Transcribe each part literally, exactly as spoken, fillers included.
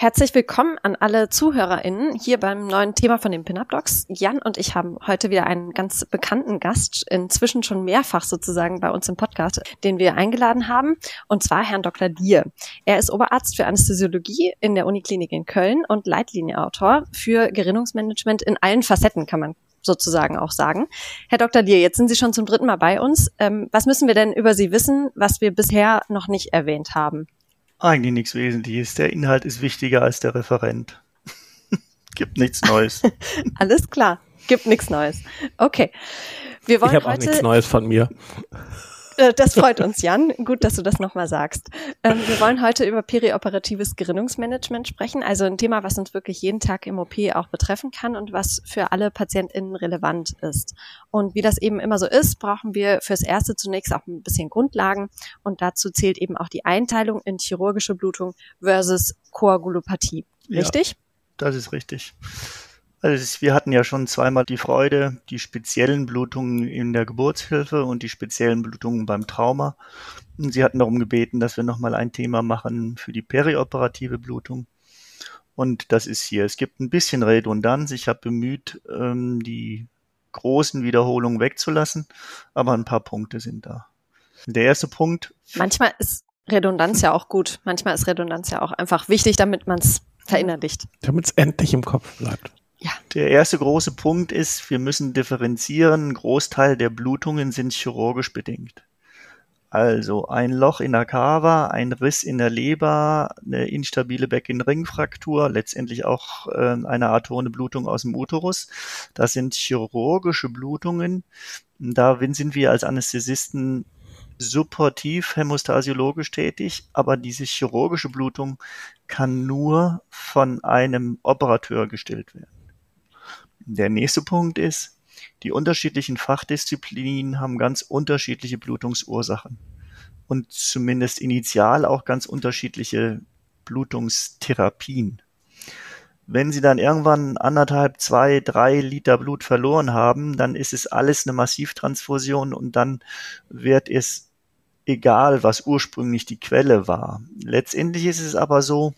Herzlich willkommen an alle ZuhörerInnen hier beim neuen Thema von den Pin-Up-Docs. Jan und ich haben heute wieder einen ganz bekannten Gast, inzwischen schon mehrfach sozusagen bei uns im Podcast, den wir eingeladen haben, und zwar Herrn Doktor Lier. Er ist Oberarzt für Anästhesiologie in der Uniklinik in Köln und Leitlinienautor für Gerinnungsmanagement in allen Facetten, kann man sozusagen auch sagen. Herr Doktor Lier, jetzt sind Sie schon zum dritten Mal bei uns. Ähm, was müssen wir denn über Sie wissen, was wir bisher noch nicht erwähnt haben? Eigentlich nichts Wesentliches. Der Inhalt ist wichtiger als der Referent. Gibt nichts Neues. Alles klar, gibt nichts Neues. Okay. Wir wollen ich habe auch heute nichts Neues von mir. Das freut uns, Jan. Gut, dass du das nochmal sagst. Ähm, wir wollen heute über perioperatives Gerinnungsmanagement sprechen, also ein Thema, was uns wirklich jeden Tag im O P auch betreffen kann und was für alle PatientInnen relevant ist. Und wie das eben immer so ist, brauchen wir fürs Erste zunächst auch ein bisschen Grundlagen, und dazu zählt eben auch die Einteilung in chirurgische Blutung versus Koagulopathie. Richtig? Ja, das ist richtig. Also wir hatten ja schon zweimal die Freude, die speziellen Blutungen in der Geburtshilfe und die speziellen Blutungen beim Trauma. Und Sie hatten darum gebeten, dass wir nochmal ein Thema machen für die perioperative Blutung. Und das ist hier. Es gibt ein bisschen Redundanz. Ich habe bemüht, die großen Wiederholungen wegzulassen, aber ein paar Punkte sind da. Der erste Punkt. Manchmal ist Redundanz ja auch gut. Manchmal ist Redundanz ja auch einfach wichtig, damit man es verinnerlicht. Damit es endlich im Kopf bleibt. Ja. Der erste große Punkt ist, wir müssen differenzieren. Ein Großteil der Blutungen sind chirurgisch bedingt. Also ein Loch in der Kava, ein Riss in der Leber, eine instabile Beckenringfraktur, letztendlich auch äh, eine atone Blutung aus dem Uterus. Das sind chirurgische Blutungen. Da sind wir als Anästhesisten supportiv hämostasiologisch tätig, aber diese chirurgische Blutung kann nur von einem Operateur gestillt werden. Der nächste Punkt ist, die unterschiedlichen Fachdisziplinen haben ganz unterschiedliche Blutungsursachen und zumindest initial auch ganz unterschiedliche Blutungstherapien. Wenn Sie dann irgendwann anderthalb, zwei, drei Liter Blut verloren haben, dann ist es alles eine Massivtransfusion und dann wird es egal, was ursprünglich die Quelle war. Letztendlich ist es aber so,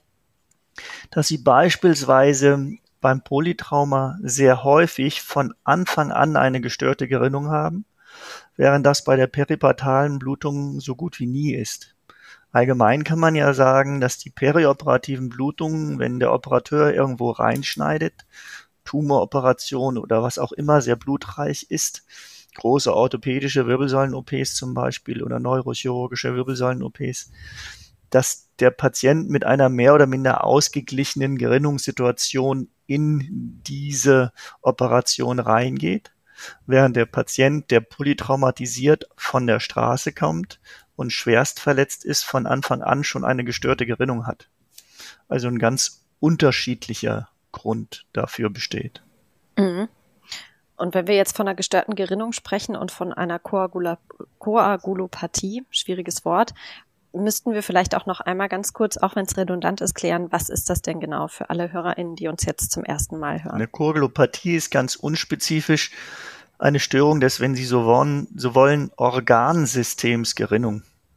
dass Sie beispielsweise beim Polytrauma sehr häufig von Anfang an eine gestörte Gerinnung haben, während das bei der peripartalen Blutung so gut wie nie ist. Allgemein kann man ja sagen, dass die perioperativen Blutungen, wenn der Operateur irgendwo reinschneidet, Tumoroperation oder was auch immer sehr blutreich ist, große orthopädische Wirbelsäulen-O Ps zum Beispiel oder neurochirurgische Wirbelsäulen-O Ps, dass der Patient mit einer mehr oder minder ausgeglichenen Gerinnungssituation in diese Operation reingeht, während der Patient, der polytraumatisiert von der Straße kommt und schwerst verletzt ist, von Anfang an schon eine gestörte Gerinnung hat. Also ein ganz unterschiedlicher Grund dafür besteht. Mhm. Und wenn wir jetzt von einer gestörten Gerinnung sprechen und von einer Koagula- Koagulopathie, schwieriges Wort, müssten wir vielleicht auch noch einmal ganz kurz, auch wenn es redundant ist, klären, was ist das denn genau für alle HörerInnen, die uns jetzt zum ersten Mal hören? Eine Koagulopathie ist ganz unspezifisch eine Störung des, wenn Sie so wollen, so wollen Organsystemsgerinnung.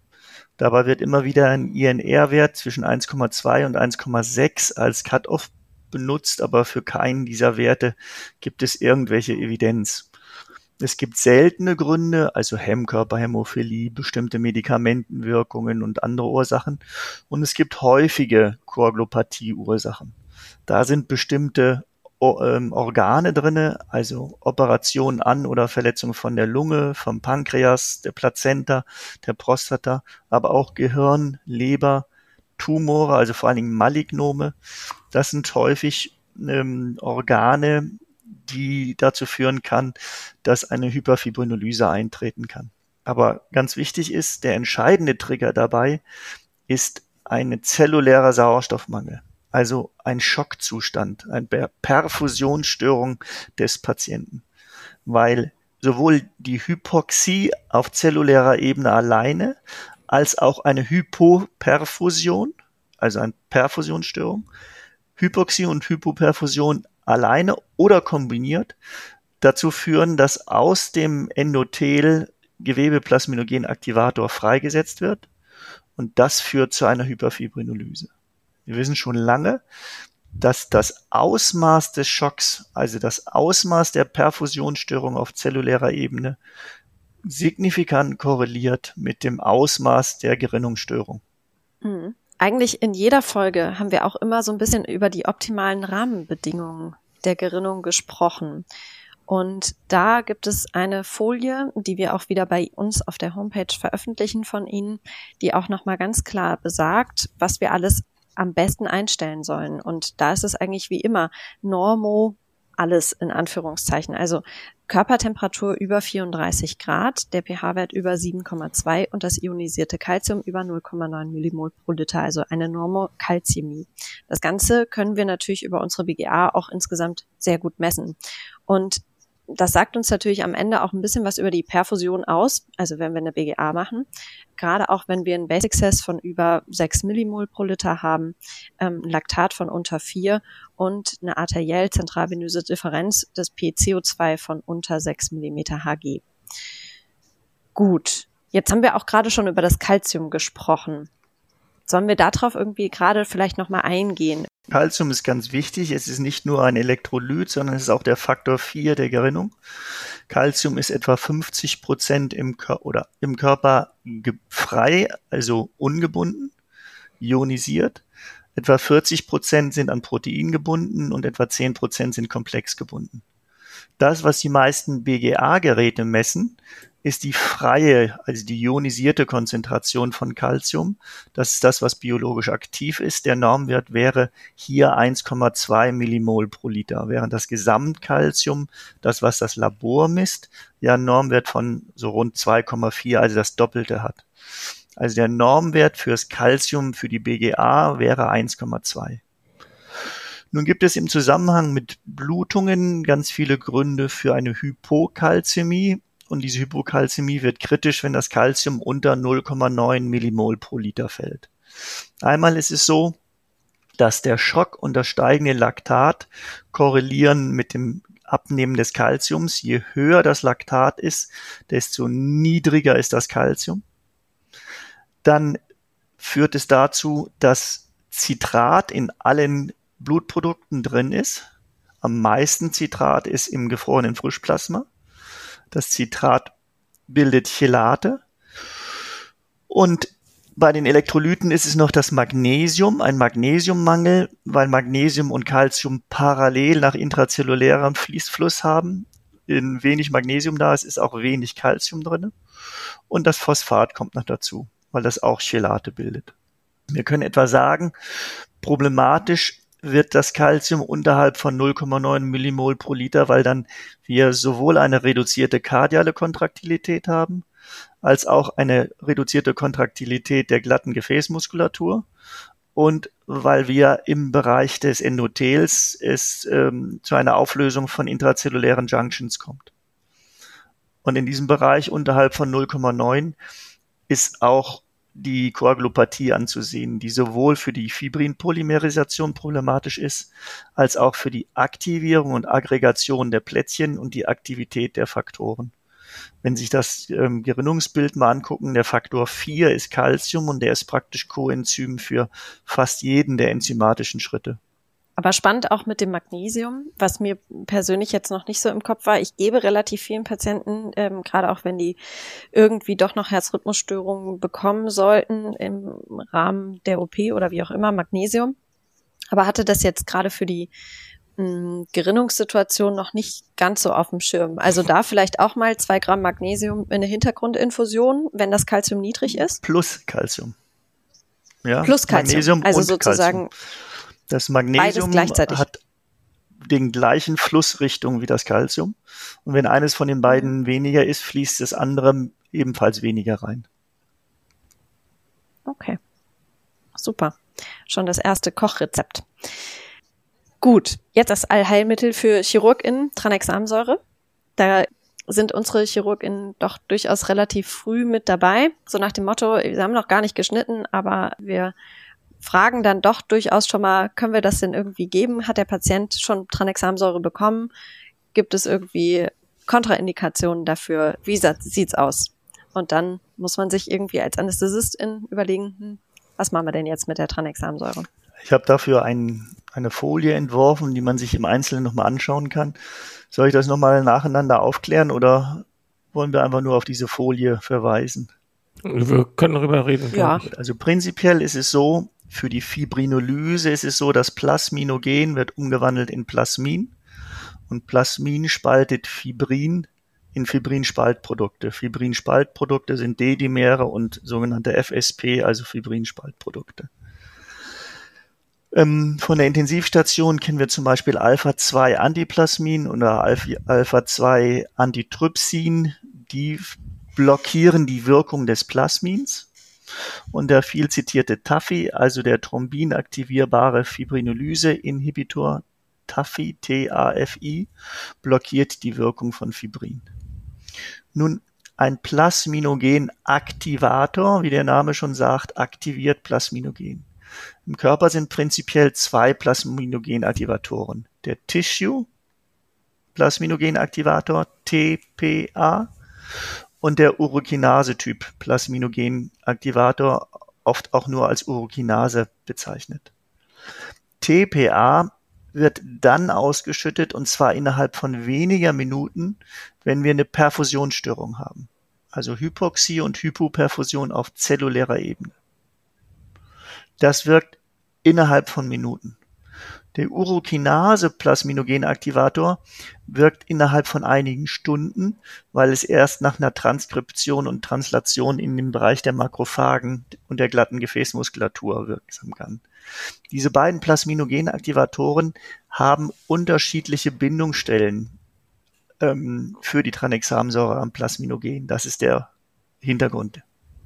Dabei wird immer wieder ein I N R-Wert zwischen eins Komma zwei und eins Komma sechs als Cut-off benutzt, aber für keinen dieser Werte gibt es irgendwelche Evidenz. Es gibt seltene Gründe, also Hemmkörperhämophilie, bestimmte Medikamentenwirkungen und andere Ursachen. Und es gibt häufige Koagulopathie-Ursachen. Da sind bestimmte Organe drinne, also Operationen an oder Verletzungen von der Lunge, vom Pankreas, der Plazenta, der Prostata, aber auch Gehirn, Leber, Tumore, also vor allen Dingen Malignome. Das sind häufig ähm, Organe, die dazu führen kann, dass eine Hyperfibrinolyse eintreten kann. Aber ganz wichtig ist, der entscheidende Trigger dabei ist ein zellulärer Sauerstoffmangel, also ein Schockzustand, eine Perfusionsstörung des Patienten, weil sowohl die Hypoxie auf zellulärer Ebene alleine als auch eine Hypoperfusion, also eine Perfusionsstörung, Hypoxie und Hypoperfusion alleine oder kombiniert dazu führen, dass aus dem Endothel Gewebeplasminogenaktivator freigesetzt wird und das führt zu einer Hyperfibrinolyse. Wir wissen schon lange, dass das Ausmaß des Schocks, also das Ausmaß der Perfusionsstörung auf zellulärer Ebene, signifikant korreliert mit dem Ausmaß der Gerinnungsstörung. Mhm. Eigentlich in jeder Folge haben wir auch immer so ein bisschen über die optimalen Rahmenbedingungen der Gerinnung gesprochen. Und da gibt es eine Folie, die wir auch wieder bei uns auf der Homepage veröffentlichen von Ihnen, die auch nochmal ganz klar besagt, was wir alles am besten einstellen sollen. Und da ist es eigentlich wie immer Normo alles in Anführungszeichen. Also Körpertemperatur über vierunddreißig Grad, der pH-Wert über sieben Komma zwei und das ionisierte Calcium über null Komma neun Millimol pro Liter, also eine Normokalzämie. Das Ganze können wir natürlich über unsere B G A auch insgesamt sehr gut messen. Und das sagt uns natürlich am Ende auch ein bisschen was über die Perfusion aus, also wenn wir eine B G A machen, gerade auch wenn wir einen Basic C E S von über sechs Millimol pro Liter haben, ähm, ein Laktat von unter vier und eine arteriell-zentralvenöse Differenz des P C O zwei von unter sechs Millimeter Hg. Gut, jetzt haben wir auch gerade schon über das Calcium gesprochen. Sollen wir darauf irgendwie gerade vielleicht nochmal eingehen? Calcium ist ganz wichtig. Es ist nicht nur ein Elektrolyt, sondern es ist auch der Faktor vier der Gerinnung. Calcium ist etwa fünfzig Prozent im, Kör- oder im Körper ge- frei, also ungebunden, ionisiert. Etwa vierzig Prozent sind an Protein gebunden und etwa zehn Prozent sind komplex gebunden. Das, was die meisten B G A-Geräte messen, ist die freie, also die ionisierte Konzentration von Calcium. Das ist das, was biologisch aktiv ist. Der Normwert wäre hier eins Komma zwei Millimol pro Liter, während das Gesamtcalcium, das, was das Labor misst, ja einen Normwert von so rund zwei Komma vier, also das Doppelte hat. Also der Normwert fürs Calcium für die B G A wäre eins Komma zwei. Nun gibt es im Zusammenhang mit Blutungen ganz viele Gründe für eine Hypokalzämie. Und diese Hypokalzämie wird kritisch, wenn das Calcium unter null Komma neun Millimol pro Liter fällt. Einmal ist es so, dass der Schock und das steigende Laktat korrelieren mit dem Abnehmen des Calciums. Je höher das Laktat ist, desto niedriger ist das Calcium. Dann führt es dazu, dass Citrat in allen Blutprodukten drin ist. Am meisten Citrat ist im gefrorenen Frischplasma. Das Citrat bildet Chelate. Und bei den Elektrolyten ist es noch das Magnesium, ein Magnesiummangel, weil Magnesium und Calcium parallel nach intrazellulärem Fließfluss haben. In wenig Magnesium da ist, ist auch wenig Calcium drin. Und das Phosphat kommt noch dazu, weil das auch Chelate bildet. Wir können etwa sagen, problematisch wird das Calcium unterhalb von null Komma neun Millimol pro Liter, weil dann wir sowohl eine reduzierte kardiale Kontraktilität haben, als auch eine reduzierte Kontraktilität der glatten Gefäßmuskulatur und weil wir im Bereich des Endothels es ähm, zu einer Auflösung von intrazellulären Junctions kommt. Und in diesem Bereich unterhalb von null Komma neun ist auch die Koagulopathie anzusehen, die sowohl für die Fibrinpolymerisation problematisch ist, als auch für die Aktivierung und Aggregation der Plättchen und die Aktivität der Faktoren. Wenn Sie sich das ähm, Gerinnungsbild mal angucken, der Faktor vier ist Calcium und der ist praktisch Coenzym für fast jeden der enzymatischen Schritte. Aber spannend auch mit dem Magnesium, was mir persönlich jetzt noch nicht so im Kopf war. Ich gebe relativ vielen Patienten, ähm, gerade auch wenn die irgendwie doch noch Herzrhythmusstörungen bekommen sollten im Rahmen der O P oder wie auch immer, Magnesium. Aber hatte das jetzt gerade für die mh, Gerinnungssituation noch nicht ganz so auf dem Schirm. Also da vielleicht auch mal zwei Gramm Magnesium in eine Hintergrundinfusion, wenn das Calcium niedrig ist? Plus Calcium. Ja, Plus Calcium, Magnesium also und sozusagen Calcium. Das Magnesium hat den gleichen Flussrichtung wie das Calcium. Und wenn eines von den beiden weniger ist, fließt das andere ebenfalls weniger rein. Okay. Super. Schon das erste Kochrezept. Gut, jetzt das Allheilmittel für ChirurgInnen, Tranexamsäure. Da sind unsere ChirurgInnen doch durchaus relativ früh mit dabei. So nach dem Motto, wir haben noch gar nicht geschnitten, aber wir fragen dann doch durchaus schon mal, können wir das denn irgendwie geben? Hat der Patient schon Tranexamsäure bekommen? Gibt es irgendwie Kontraindikationen dafür? Wie sieht's aus? Und dann muss man sich irgendwie als Anästhesistin überlegen, hm, was machen wir denn jetzt mit der Tranexamsäure? Ich habe dafür ein, eine Folie entworfen, die man sich im Einzelnen nochmal anschauen kann. Soll ich das nochmal nacheinander aufklären oder wollen wir einfach nur auf diese Folie verweisen? Wir können darüber reden. Ja. Also prinzipiell ist es so, für die Fibrinolyse ist es so, dass Plasminogen wird umgewandelt in Plasmin und Plasmin spaltet Fibrin in Fibrinspaltprodukte. Fibrinspaltprodukte sind D-Dimere und sogenannte F S P, also Fibrinspaltprodukte. Ähm, von der Intensivstation kennen wir zum Beispiel Alpha zwei Antiplasmin oder Alpha zwei Antitrypsin, die blockieren die Wirkung des Plasmins. Und der viel zitierte Tafi, also der thrombinaktivierbare Fibrinolyse-Inhibitor Tafi, T A F I, blockiert die Wirkung von Fibrin. Nun, ein Plasminogen-Aktivator, wie der Name schon sagt, aktiviert Plasminogen. Im Körper sind prinzipiell zwei Plasminogen-Aktivatoren. Der Tissue-Plasminogen-Aktivator, T P A, und der Urokinase-Typ Plasminogen-Aktivator, oft auch nur als Urokinase bezeichnet. T P A wird dann ausgeschüttet, und zwar innerhalb von weniger Minuten, wenn wir eine Perfusionsstörung haben. Also Hypoxie und Hypoperfusion auf zellulärer Ebene. Das wirkt innerhalb von Minuten. Der Urokinase-Plasminogen-Aktivator wirkt innerhalb von einigen Stunden, weil es erst nach einer Transkription und Translation in den Bereich der Makrophagen und der glatten Gefäßmuskulatur wirksam kann. Diese beiden Plasminogen-Aktivatoren haben unterschiedliche Bindungsstellen ähm, für die Tranexamsäure am Plasminogen. Das ist der Hintergrund.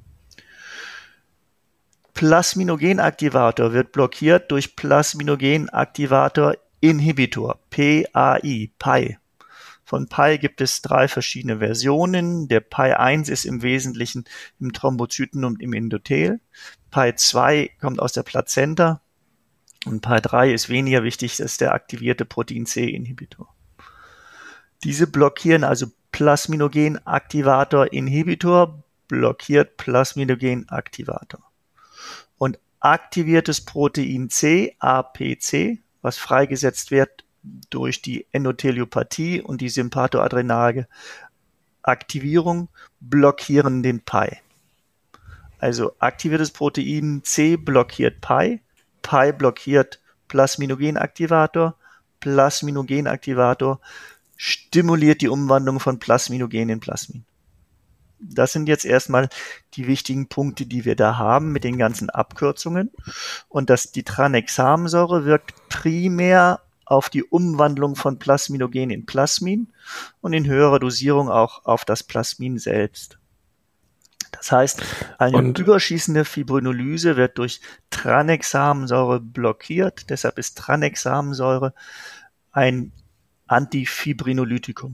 Plasminogen-Aktivator wird blockiert durch Plasminogen-Aktivator-Inhibitor, P A I, P A I. Von P A I gibt es drei verschiedene Versionen. Der P A I eins ist im Wesentlichen im Thrombozyten und im Endothel. P A I zwei kommt aus der Plazenta und P A I drei ist weniger wichtig, das ist der aktivierte Protein-C-Inhibitor. Diese blockieren also Plasminogen-Aktivator-Inhibitor, blockiert Plasminogen-Aktivator. Und aktiviertes Protein C, A P C, was freigesetzt wird durch die Endotheliopathie und die sympathoadrenale Aktivierung, blockieren den P A I. Also aktiviertes Protein C blockiert P A I, P A I blockiert Plasminogen-Aktivator, Plasminogen-Aktivator stimuliert die Umwandlung von Plasminogen in Plasmin. Das sind jetzt erstmal die wichtigen Punkte, die wir da haben mit den ganzen Abkürzungen. Und dass die Tranexamsäure wirkt primär auf die Umwandlung von Plasminogen in Plasmin und in höherer Dosierung auch auf das Plasmin selbst. Das heißt, eine und überschießende Fibrinolyse wird durch Tranexamsäure blockiert. Deshalb ist Tranexamsäure ein Antifibrinolytikum.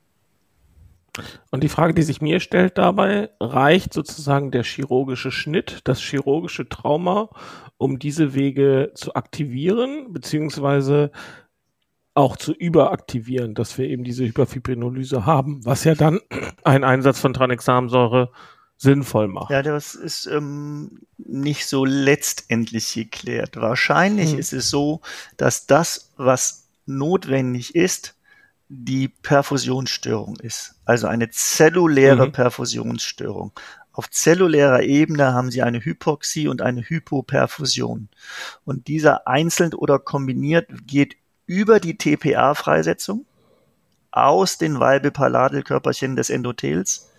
Und die Frage, die sich mir stellt dabei, reicht sozusagen der chirurgische Schnitt, das chirurgische Trauma, um diese Wege zu aktivieren, beziehungsweise auch zu überaktivieren, dass wir eben diese Hyperfibrinolyse haben, was ja dann einen Einsatz von Tranexamsäure sinnvoll macht. Ja, das ist ähm, nicht so letztendlich geklärt. Wahrscheinlich hm. ist es so, dass das, was notwendig ist, die Perfusionsstörung ist. Also eine zelluläre mhm. Perfusionsstörung. Auf zellulärer Ebene haben sie eine Hypoxie und eine Hypoperfusion. Und dieser einzeln oder kombiniert geht über die T P A-Freisetzung aus den Valbipaladelkörperchen des Endothels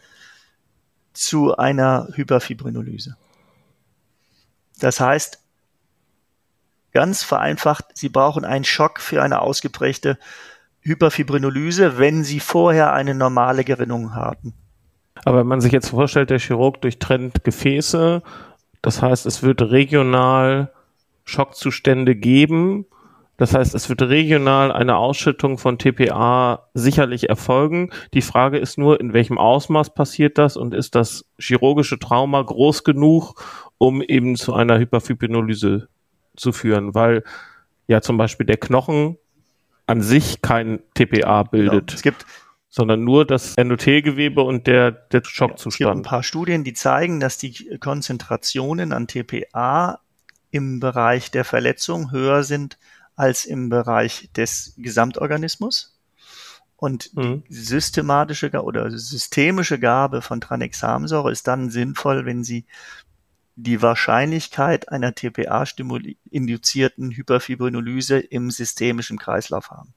zu einer Hyperfibrinolyse. Das heißt, ganz vereinfacht, sie brauchen einen Schock für eine ausgeprägte Hyperfibrinolyse, wenn sie vorher eine normale Gerinnung hatten. Aber wenn man sich jetzt vorstellt, der Chirurg durchtrennt Gefäße, das heißt, es wird regional Schockzustände geben, das heißt, es wird regional eine Ausschüttung von T P A sicherlich erfolgen. Die Frage ist nur, in welchem Ausmaß passiert das und ist das chirurgische Trauma groß genug, um eben zu einer Hyperfibrinolyse zu führen, weil ja zum Beispiel der Knochen an sich kein T P A bildet, genau. Es gibt, sondern nur das Endothelgewebe und der, der Schockzustand. Es gibt ein paar Studien, die zeigen, dass die Konzentrationen an T P A im Bereich der Verletzung höher sind als im Bereich des Gesamtorganismus. Und Mhm. die systematische oder systemische Gabe von Tranexamsäure ist dann sinnvoll, wenn Sie die Wahrscheinlichkeit einer T P A-induzierten Hyperfibrinolyse im systemischen Kreislauf haben.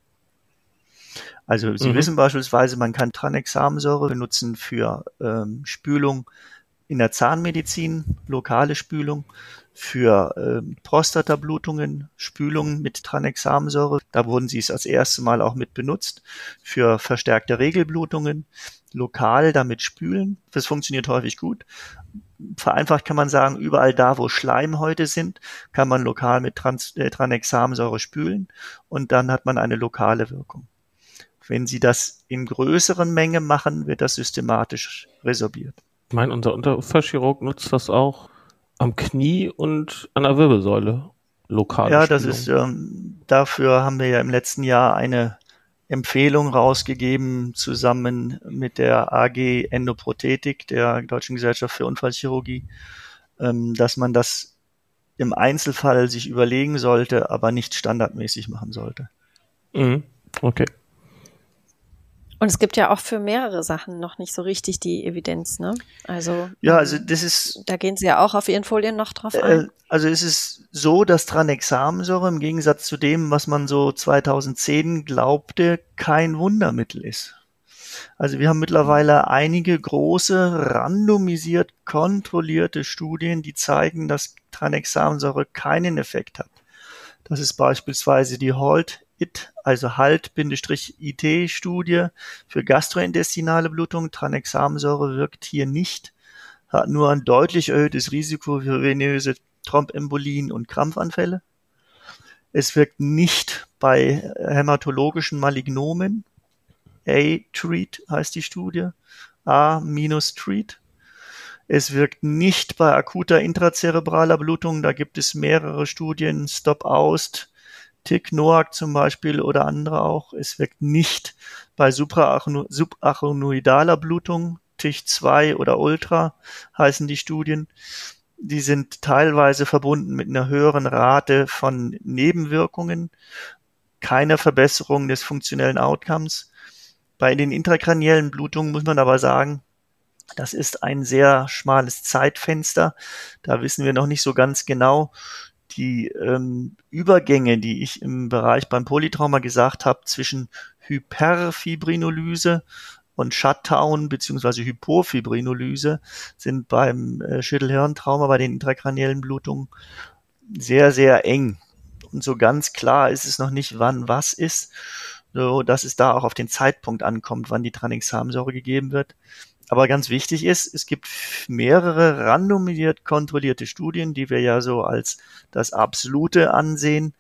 Also Sie Mhm. wissen beispielsweise, man kann Tranexamsäure benutzen für ähm, Spülung in der Zahnmedizin, lokale Spülung, für ähm, Prostatablutungen, Spülung mit Tranexamsäure. Da wurden sie es als erstes Mal auch mit benutzt. Für verstärkte Regelblutungen, lokal damit spülen. Das funktioniert häufig gut. Vereinfacht kann man sagen, überall da, wo Schleimhäute sind, kann man lokal mit Trans- äh, Tranexamsäure spülen und dann hat man eine lokale Wirkung. Wenn Sie das in größeren Mengen machen, wird das systematisch resorbiert. Ich meine, unser Unterkieferchirurg nutzt das auch am Knie und an der Wirbelsäule. Lokale Ja, das Spülung. ist, ähm, dafür haben wir ja im letzten Jahr eine Empfehlung rausgegeben, zusammen mit der A G Endoprothetik, der Deutschen Gesellschaft für Unfallchirurgie, ähm, dass man das im Einzelfall sich überlegen sollte, aber nicht standardmäßig machen sollte. Mhm. Okay. Und es gibt ja auch für mehrere Sachen noch nicht so richtig die Evidenz, ne? Also, Ja, also das ist, da gehen Sie ja auch auf Ihren Folien noch drauf äh, ein. also es ist so, dass Tranexamsäure im Gegensatz zu dem, was man so zweitausendzehn glaubte, kein Wundermittel ist. Also wir haben mittlerweile einige große, randomisiert kontrollierte Studien, die zeigen, dass Tranexamsäure keinen Effekt hat. Das ist beispielsweise die HALT-I T, also HALT-I T-Studie für gastrointestinale Blutung. Tranexamsäure wirkt hier nicht, hat nur ein deutlich erhöhtes Risiko für venöse Thrombembolien und Krampfanfälle. Es wirkt nicht bei hämatologischen Malignomen. A-Treat heißt die Studie. A-Treat. Es wirkt nicht bei akuter intrazerebraler Blutung. Da gibt es mehrere Studien. Stop-Aust, T I C-NOAC zum Beispiel oder andere auch. Es wirkt nicht bei subarachnoidaler Blutung. T I C zwei oder Ultra heißen die Studien. Die sind teilweise verbunden mit einer höheren Rate von Nebenwirkungen. Keine Verbesserung des funktionellen Outcomes. Bei den intrakraniellen Blutungen muss man aber sagen, das ist ein sehr schmales Zeitfenster. Da wissen wir noch nicht so ganz genau. Die ähm, Übergänge, die ich im Bereich beim Polytrauma gesagt habe, zwischen Hyperfibrinolyse und Shutdown bzw. Hypofibrinolyse sind beim äh, Schädelhirntrauma, bei den intrakraniellen Blutungen sehr, sehr eng. Und so ganz klar ist es noch nicht, wann was ist, so dass es da auch auf den Zeitpunkt ankommt, wann die Tranexamsäure gegeben wird. Aber ganz wichtig ist, es gibt mehrere randomisiert kontrollierte Studien, die wir ja so als das Absolute ansehen,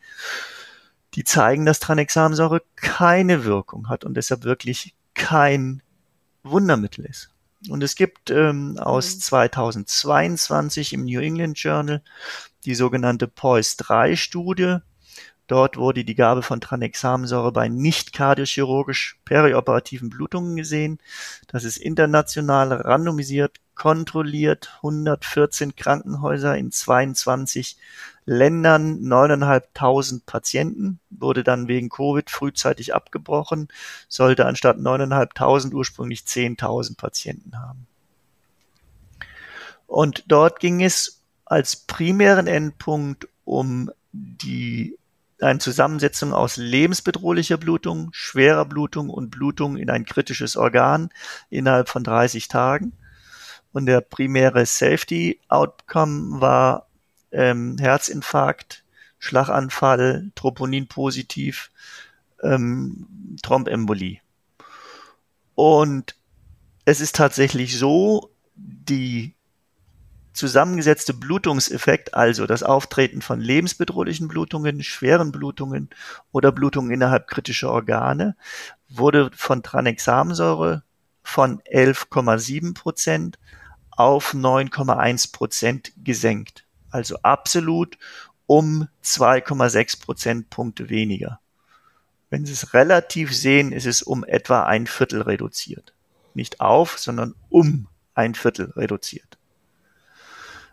die zeigen, dass Tranexamsäure keine Wirkung hat und deshalb wirklich kein Wundermittel ist. Und es gibt ähm, aus zweitausendzweiundzwanzig im New England Journal die sogenannte P O I S drei Studie. Dort wurde die Gabe von Tranexamsäure bei nicht kardiochirurgisch perioperativen Blutungen gesehen. Das ist international randomisiert, kontrolliert, hundertvierzehn Krankenhäuser in zweiundzwanzig Ländern, neuntausendfünfhundert Patienten, wurde dann wegen Covid frühzeitig abgebrochen, sollte anstatt neuntausendfünfhundert ursprünglich zehntausend Patienten haben. Und dort ging es als primären Endpunkt um die eine Zusammensetzung aus lebensbedrohlicher Blutung, schwerer Blutung und Blutung in ein kritisches Organ innerhalb von dreißig Tagen. Und der primäre Safety-Outcome war ähm, Herzinfarkt, Schlaganfall, Troponin positiv, ähm, Thrombembolie. Und es ist tatsächlich so, die zusammengesetzte Blutungseffekt, also das Auftreten von lebensbedrohlichen Blutungen, schweren Blutungen oder Blutungen innerhalb kritischer Organe, wurde von Tranexamsäure von elf Komma sieben Prozent auf neun Komma eins Prozent gesenkt. Also absolut um zwei Komma sechs Prozentpunkte weniger. Wenn Sie es relativ sehen, ist es um etwa ein Viertel reduziert. Nicht auf, sondern um ein Viertel reduziert.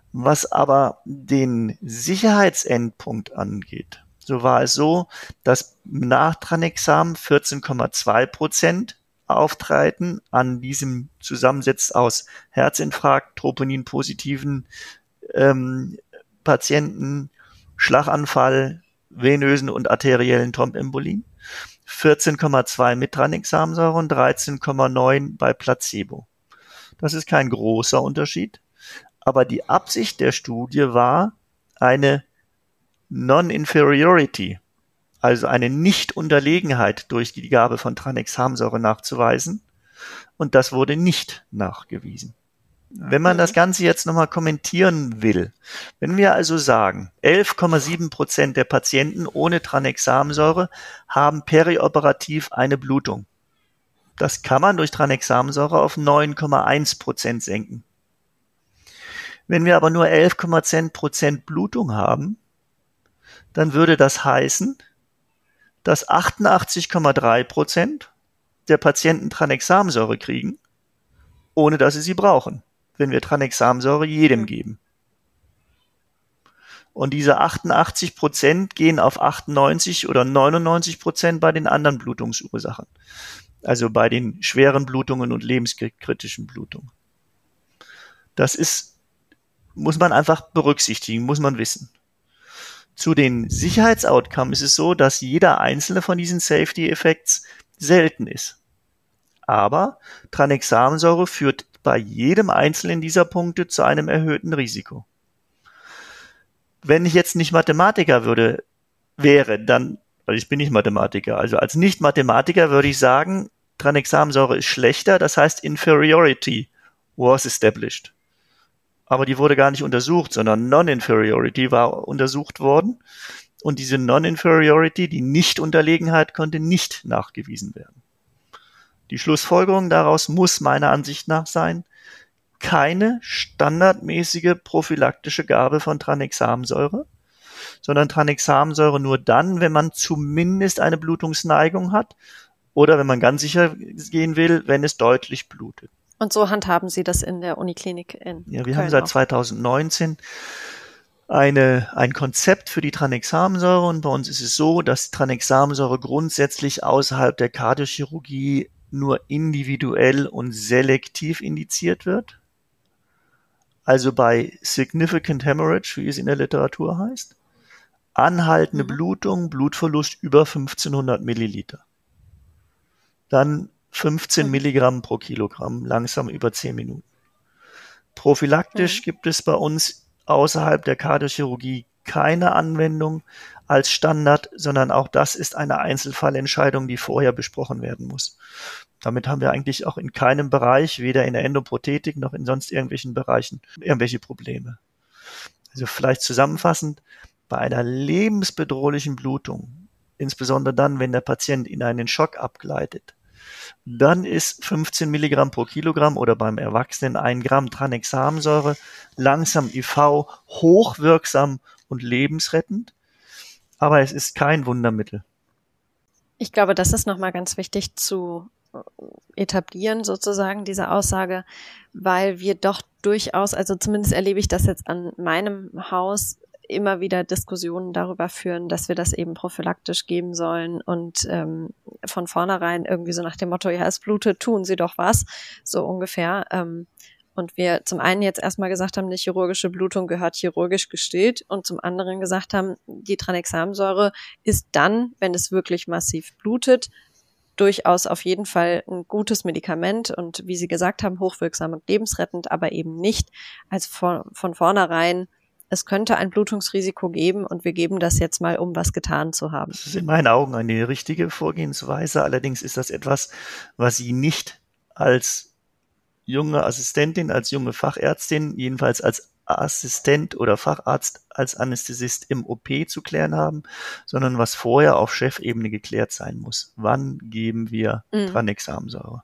Was aber den Sicherheitsendpunkt angeht, so war es so, dass nach Tranexam vierzehn Komma zwei Prozent auftreten an diesem Zusammensatz aus Herzinfarkt, Troponin-positiven ähm, Patienten, Schlaganfall, venösen und arteriellen Thrombembolien, vierzehn Komma zwei mit Tranexamsäure und dreizehn Komma neun bei Placebo. Das ist kein großer Unterschied, aber die Absicht der Studie war, eine Non-Inferiority, also eine Nicht-Unterlegenheit durch die Gabe von Tranexamsäure nachzuweisen, und das wurde nicht nachgewiesen. Wenn man das Ganze jetzt nochmal kommentieren will, wenn wir also sagen, elf Komma sieben Prozent der Patienten ohne Tranexamsäure haben perioperativ eine Blutung. Das kann man durch Tranexamsäure auf neun Komma eins Prozent senken. Wenn wir aber nur elf Komma zehn Prozent Blutung haben, dann würde das heißen, dass achtundachtzig Komma drei Prozent der Patienten Tranexamsäure kriegen, ohne dass sie sie brauchen, wenn wir Tranexamsäure jedem geben. Und diese achtundachtzig Prozent gehen auf achtundneunzig oder neunundneunzig Prozent bei den anderen Blutungsursachen. Also bei den schweren Blutungen und lebenskritischen Blutungen. Das ist, muss man einfach berücksichtigen, muss man wissen. Zu den Sicherheitsoutcomes ist es so, dass jeder einzelne von diesen Safety Effects selten ist. Aber Tranexamsäure führt bei jedem einzelnen dieser Punkte zu einem erhöhten Risiko. Wenn ich jetzt nicht Mathematiker würde, wäre, dann, weil ich bin nicht Mathematiker, also als Nicht-Mathematiker würde ich sagen, Tranexamsäure ist schlechter, das heißt Inferiority was established. Aber die wurde gar nicht untersucht, sondern Non-Inferiority war untersucht worden. Und diese Non-Inferiority, die Nicht-Unterlegenheit, konnte nicht nachgewiesen werden. Die Schlussfolgerung daraus muss meiner Ansicht nach sein, keine standardmäßige prophylaktische Gabe von Tranexamsäure, sondern Tranexamsäure nur dann, wenn man zumindest eine Blutungsneigung hat oder wenn man ganz sicher gehen will, wenn es deutlich blutet. Und so handhaben Sie das in der Uniklinik in Ja, wir Köln haben seit auch. zweitausendneunzehn eine, ein Konzept für die Tranexamsäure, und bei uns ist es so, dass Tranexamsäure grundsätzlich außerhalb der Kardiochirurgie nur individuell und selektiv indiziert wird. Also bei Significant Hemorrhage, wie es in der Literatur heißt, anhaltende mhm. Blutung, Blutverlust über fünfzehnhundert Milliliter. Dann fünfzehn mhm. Milligramm pro Kilogramm, langsam über zehn Minuten. Prophylaktisch mhm. gibt es bei uns außerhalb der Kardiochirurgie keine Anwendung als Standard, sondern auch das ist eine Einzelfallentscheidung, die vorher besprochen werden muss. Damit haben wir eigentlich auch in keinem Bereich, weder in der Endoprothetik noch in sonst irgendwelchen Bereichen, irgendwelche Probleme. Also vielleicht zusammenfassend, bei einer lebensbedrohlichen Blutung, insbesondere dann, wenn der Patient in einen Schock abgleitet, dann ist fünfzehn Milligramm pro Kilogramm oder beim Erwachsenen ein Gramm Tranexamsäure langsam I V hochwirksam und lebensrettend, aber es ist kein Wundermittel. Ich glaube, das ist nochmal ganz wichtig zu etablieren, sozusagen, diese Aussage, weil wir doch durchaus, also zumindest erlebe ich das jetzt an meinem Haus, immer wieder Diskussionen darüber führen, dass wir das eben prophylaktisch geben sollen und ähm, von vornherein irgendwie so nach dem Motto, ja, es blutet, tun Sie doch was, so ungefähr. Ähm, und wir zum einen jetzt erstmal gesagt haben, eine chirurgische Blutung gehört chirurgisch gestillt, und zum anderen gesagt haben, die Tranexamsäure ist dann, wenn es wirklich massiv blutet, durchaus auf jeden Fall ein gutes Medikament und, wie Sie gesagt haben, hochwirksam und lebensrettend, aber eben nicht als von, von vornherein, es könnte ein Blutungsrisiko geben und wir geben das jetzt mal, um was getan zu haben. Das ist in meinen Augen eine richtige Vorgehensweise. Allerdings ist das etwas, was Sie nicht als junge Assistentin, als junge Fachärztin, jedenfalls als Assistent oder Facharzt, als Anästhesist im O P zu klären haben, sondern was vorher auf Chefebene geklärt sein muss. Wann geben wir mhm. Tranexamsäure?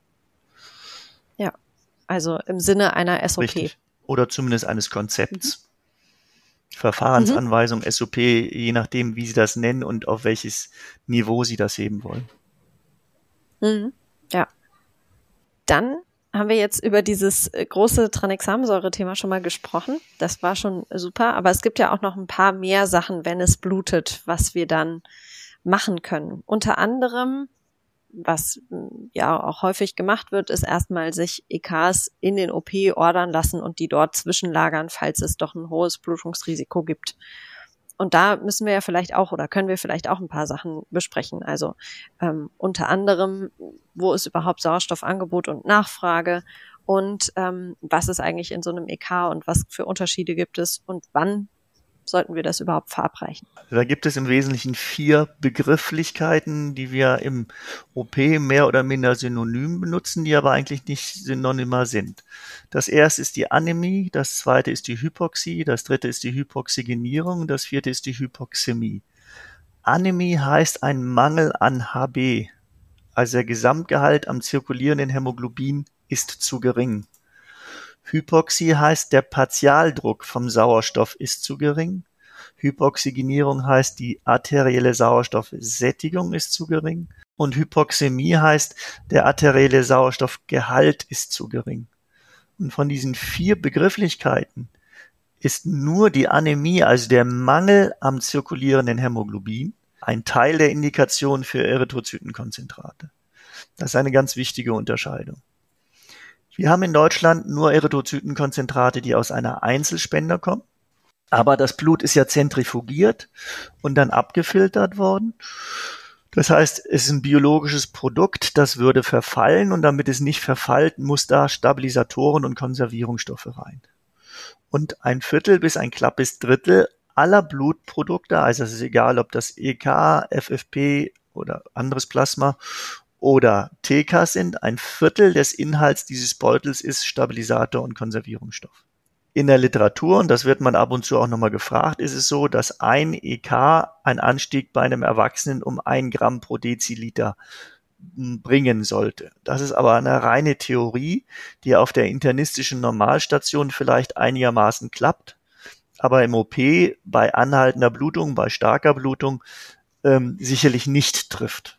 Ja, also im Sinne einer S O P. Richtig. Oder zumindest eines Konzepts. Mhm. Verfahrensanweisung, mhm. S O P, je nachdem, wie Sie das nennen und auf welches Niveau Sie das heben wollen. Mhm. Ja. Dann haben wir jetzt über dieses große Tranexaminsäure-Thema schon mal gesprochen. Das war schon super, aber es gibt ja auch noch ein paar mehr Sachen, wenn es blutet, was wir dann machen können. Unter anderem, was ja auch häufig gemacht wird, ist erstmal sich E Ks in den O P ordern lassen und die dort zwischenlagern, falls es doch ein hohes Blutungsrisiko gibt. Und da müssen wir ja vielleicht auch oder können wir vielleicht auch ein paar Sachen besprechen. Also ähm, unter anderem, wo ist überhaupt Sauerstoffangebot und Nachfrage und ähm, was ist eigentlich in so einem E K und was für Unterschiede gibt es und wann sollten wir das überhaupt verabreichen? Da gibt es im Wesentlichen vier Begrifflichkeiten, die wir im O P mehr oder minder synonym benutzen, die aber eigentlich nicht synonymar sind. Das erste ist die Anämie, das zweite ist die Hypoxie, das dritte ist die Hypoxygenierung, das vierte ist die Hypoxämie. Anämie heißt ein Mangel an H B, also der Gesamtgehalt am zirkulierenden Hämoglobin ist zu gering. Hypoxie heißt, der Partialdruck vom Sauerstoff ist zu gering. Hypoxygenierung heißt, die arterielle Sauerstoffsättigung ist zu gering. Und Hypoxämie heißt, der arterielle Sauerstoffgehalt ist zu gering. Und von diesen vier Begrifflichkeiten ist nur die Anämie, also der Mangel am zirkulierenden Hämoglobin, ein Teil der Indikation für Erythrozytenkonzentrate. Das ist eine ganz wichtige Unterscheidung. Wir haben in Deutschland nur Erythrozytenkonzentrate, die aus einer Einzelspender kommen. Aber das Blut ist ja zentrifugiert und dann abgefiltert worden. Das heißt, es ist ein biologisches Produkt, das würde verfallen und damit es nicht verfällt, muss da Stabilisatoren und Konservierungsstoffe rein. Und ein Viertel bis ein knappes Drittel aller Blutprodukte, also es ist egal, ob das E K, F F P oder anderes Plasma oder T K sind, ein Viertel des Inhalts dieses Beutels ist Stabilisator und Konservierungsstoff. In der Literatur, und das wird man ab und zu auch nochmal gefragt, ist es so, dass ein E K einen Anstieg bei einem Erwachsenen um ein Gramm pro Deziliter bringen sollte. Das ist aber eine reine Theorie, die auf der internistischen Normalstation vielleicht einigermaßen klappt, aber im O P bei anhaltender Blutung, bei starker Blutung ähm, sicherlich nicht trifft.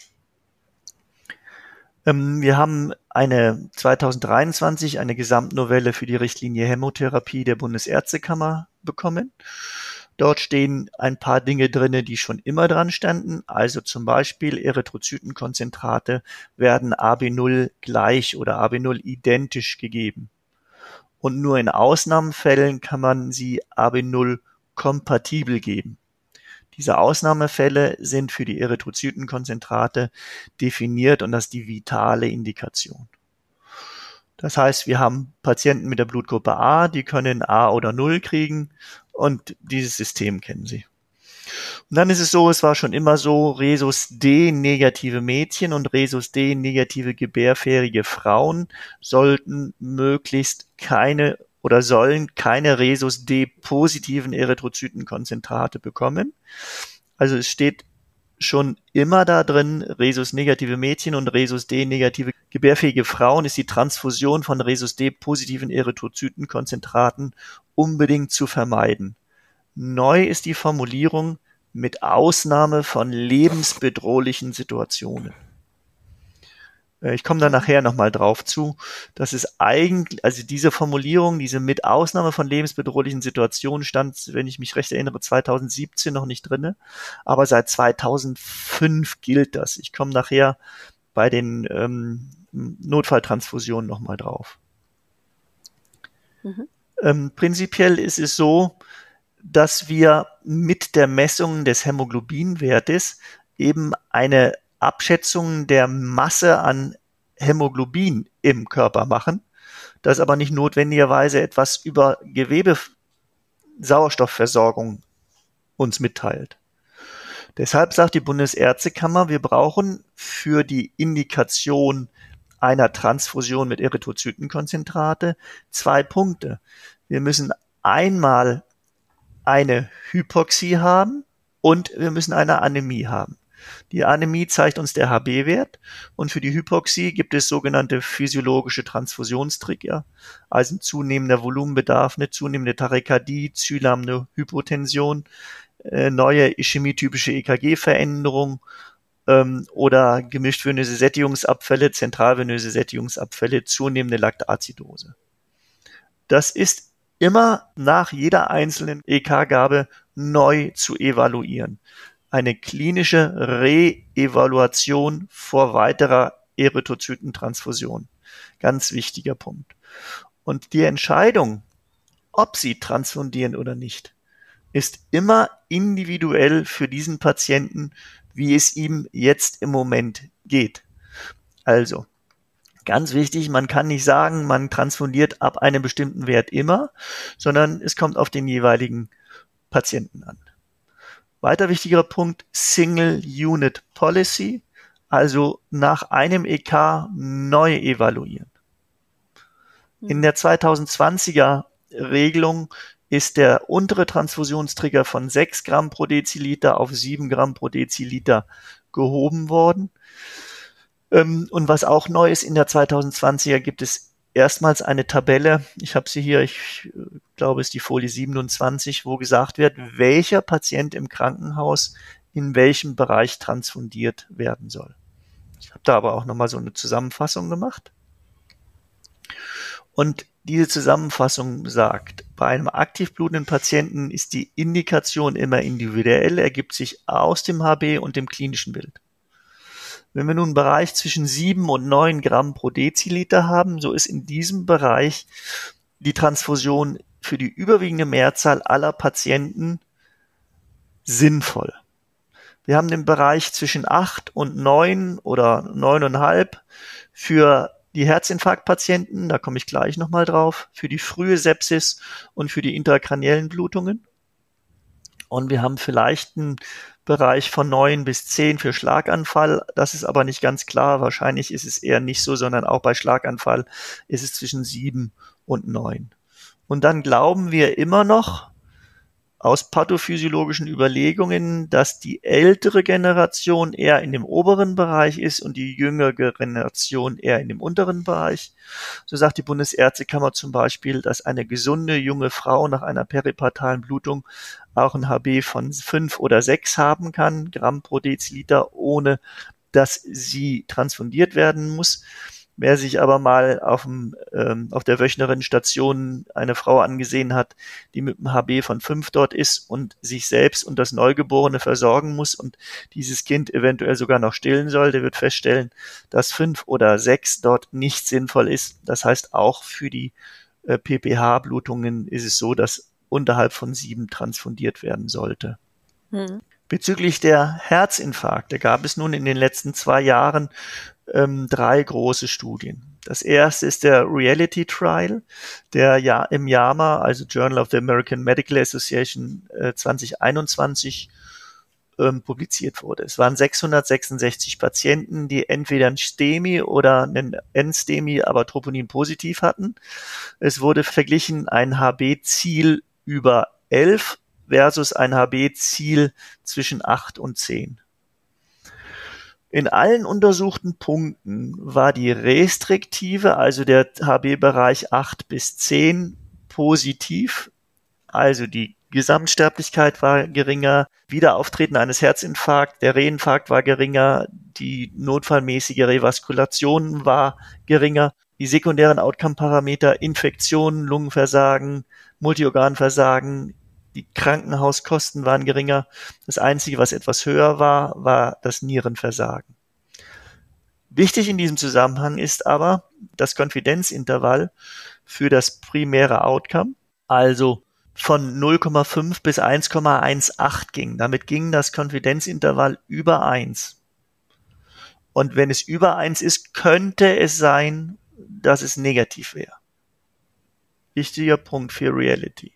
Wir haben eine zwanzig dreiundzwanzig eine Gesamtnovelle für die Richtlinie Hämotherapie der Bundesärztekammer bekommen. Dort stehen ein paar Dinge drin, die schon immer dran standen. Also zum Beispiel Erythrozytenkonzentrate werden A B null gleich oder A B null identisch gegeben. Und nur in Ausnahmefällen kann man sie A B null kompatibel geben. Diese Ausnahmefälle sind für die Erythrozytenkonzentrate definiert und das ist die vitale Indikation. Das heißt, wir haben Patienten mit der Blutgruppe A, die können A oder null kriegen und dieses System kennen sie. Und dann ist es so, es war schon immer so, Rhesus-D-negative Mädchen und Rhesus-D-negative gebärfähige Frauen sollten möglichst keine oder sollen keine Rhesus-D-positiven Erythrozytenkonzentrate bekommen. Also es steht schon immer da drin, Rhesus-negative Mädchen und Rhesus-D-negative gebärfähige Frauen ist die Transfusion von Rhesus-D-positiven Erythrozytenkonzentraten unbedingt zu vermeiden. Neu ist die Formulierung mit Ausnahme von lebensbedrohlichen Situationen. Ich komme da nachher nochmal drauf zu. Das ist eigentlich, also diese Formulierung, diese mit Ausnahme von lebensbedrohlichen Situationen stand, wenn ich mich recht erinnere, zwanzig siebzehn noch nicht drinne. Aber seit zweitausendfünf gilt das. Ich komme nachher bei den ähm, Notfalltransfusionen nochmal drauf. Mhm. Ähm, prinzipiell ist es so, dass wir mit der Messung des Hämoglobinwertes eben eine Abschätzung der Masse an Hämoglobin im Körper machen, das aber nicht notwendigerweise etwas über Gewebesauerstoffversorgung uns mitteilt. Deshalb sagt die Bundesärztekammer, wir brauchen für die Indikation einer Transfusion mit Erythrozytenkonzentrate zwei Punkte. Wir müssen einmal eine Hypoxie haben und wir müssen eine Anämie haben. Die Anämie zeigt uns der H B-Wert und für die Hypoxie gibt es sogenannte physiologische Transfusionstrigger, also ein zunehmender Volumenbedarf, eine zunehmende Tachykardie, zunehmende Hypotension, äh, neue ischämietypische E K G-Veränderung, ähm, oder gemischtvenöse Sättigungsabfälle, zentralvenöse Sättigungsabfälle, zunehmende Laktatidose. Das ist immer nach jeder einzelnen E K-Gabe neu zu evaluieren. Eine klinische Re-Evaluation vor weiterer Erythrozytentransfusion. Ganz wichtiger Punkt. Und die Entscheidung, ob Sie transfundieren oder nicht, ist immer individuell für diesen Patienten, wie es ihm jetzt im Moment geht. Also, ganz wichtig, man kann nicht sagen, man transfundiert ab einem bestimmten Wert immer, sondern es kommt auf den jeweiligen Patienten an. Weiter wichtiger Punkt, Single Unit Policy, also nach einem E K neu evaluieren. In der zweitausendzwanziger Regelung ist der untere Transfusionstrigger von sechs Gramm pro Deziliter auf sieben Gramm pro Deziliter gehoben worden. Und was auch neu ist, in der zweitausendzwanziger gibt es erstmals eine Tabelle, ich habe sie hier, ich glaube, es ist die Folie siebenundzwanzig, wo gesagt wird, welcher Patient im Krankenhaus in welchem Bereich transfundiert werden soll. Ich habe da aber auch nochmal so eine Zusammenfassung gemacht. Und diese Zusammenfassung sagt, bei einem aktiv blutenden Patienten ist die Indikation immer individuell, ergibt sich aus dem H B und dem klinischen Bild. Wenn wir nun einen Bereich zwischen sieben und neun Gramm pro Deziliter haben, so ist in diesem Bereich die Transfusion für die überwiegende Mehrzahl aller Patienten sinnvoll. Wir haben den Bereich zwischen acht und neun oder neun Komma fünf für die Herzinfarktpatienten, da komme ich gleich nochmal drauf, für die frühe Sepsis und für die intrakraniellen Blutungen. Und wir haben vielleicht einen Bereich von neun bis zehn für Schlaganfall. Das ist aber nicht ganz klar. Wahrscheinlich ist es eher nicht so, sondern auch bei Schlaganfall ist es zwischen sieben und neun. Und dann glauben wir immer noch aus pathophysiologischen Überlegungen, dass die ältere Generation eher in dem oberen Bereich ist und die jüngere Generation eher in dem unteren Bereich. So sagt die Bundesärztekammer zum Beispiel, dass eine gesunde junge Frau nach einer peripartalen Blutung auch ein H B von fünf oder sechs haben kann, Gramm pro Deziliter, ohne dass sie transfundiert werden muss. Wer sich aber mal auf, dem, ähm, auf der Wöchnerinnenstation eine Frau angesehen hat, die mit einem H B von fünf dort ist und sich selbst und das Neugeborene versorgen muss und dieses Kind eventuell sogar noch stillen soll, der wird feststellen, dass fünf oder sechs dort nicht sinnvoll ist. Das heißt, auch für die äh, P P H-Blutungen ist es so, dass unterhalb von sieben transfundiert werden sollte. Hm. Bezüglich der Herzinfarkte gab es nun in den letzten zwei Jahren ähm, drei große Studien. Das erste ist der Reality Trial, der ja im JAMA, also Journal of the American Medical Association äh, zwanzig einundzwanzig ähm, publiziert wurde. Es waren sechshundertsechsundsechzig Patienten, die entweder ein STEMI oder einen N-STEMI, aber Troponin positiv hatten. Es wurde verglichen ein H B-Ziel über elf versus ein H B-Ziel zwischen acht und zehn. In allen untersuchten Punkten war die restriktive, also der H B-Bereich acht bis zehn, positiv. Also die Gesamtsterblichkeit war geringer, Wiederauftreten eines Herzinfarkts, der Reinfarkt war geringer, die notfallmäßige Revaskulation war geringer. Die sekundären Outcome-Parameter, Infektionen, Lungenversagen, Multiorganversagen, die Krankenhauskosten waren geringer. Das Einzige, was etwas höher war, war das Nierenversagen. Wichtig in diesem Zusammenhang ist aber das Konfidenzintervall für das primäre Outcome, also von null Komma fünf bis eins Komma achtzehn ging. Damit ging das Konfidenzintervall über eins. Und wenn es über eins ist, könnte es sein, dass es negativ wäre. Wichtiger Punkt für Reality.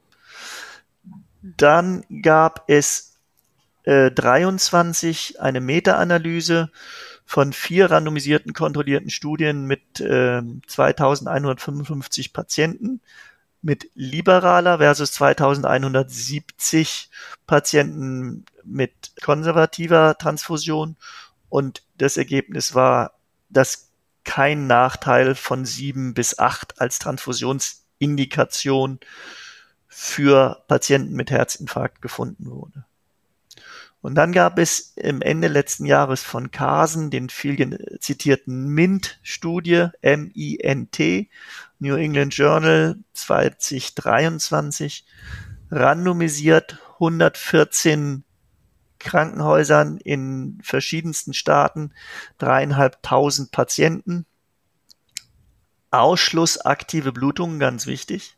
Dann gab es äh, dreiundzwanzig, eine Meta-Analyse von vier randomisierten kontrollierten Studien mit äh, zweitausendeinhundertfünfundfünfzig Patienten, mit liberaler versus zweitausendeinhundertsiebzig Patienten mit konservativer Transfusion. Und das Ergebnis war, dass kein Nachteil von sieben bis acht als Transfusionsindikation für Patienten mit Herzinfarkt gefunden wurde. Und dann gab es im Ende letzten Jahres von Carson den viel zitierten MINT-Studie, M I N T, New England Journal zwanzig dreiundzwanzig, randomisiert hundertvierzehn Krankenhäusern in verschiedensten Staaten, dreieinhalbtausend Patienten, Ausschluss aktive Blutungen, ganz wichtig.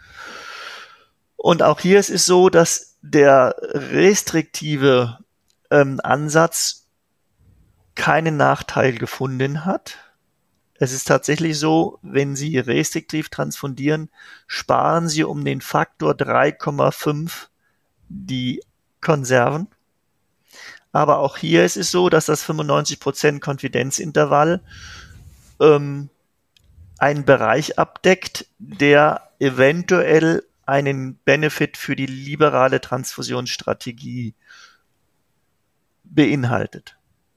Und auch hier ist es so, dass der restriktive ähm, Ansatz keinen Nachteil gefunden hat. Es ist tatsächlich so, wenn Sie restriktiv transfundieren, sparen Sie um den Faktor drei Komma fünf die Konserven. Aber auch hier ist es so, dass das fünfundneunzig Prozent Konfidenzintervall ähm, einen Bereich abdeckt, der eventuell einen Benefit für die liberale Transfusionsstrategie beinhaltet.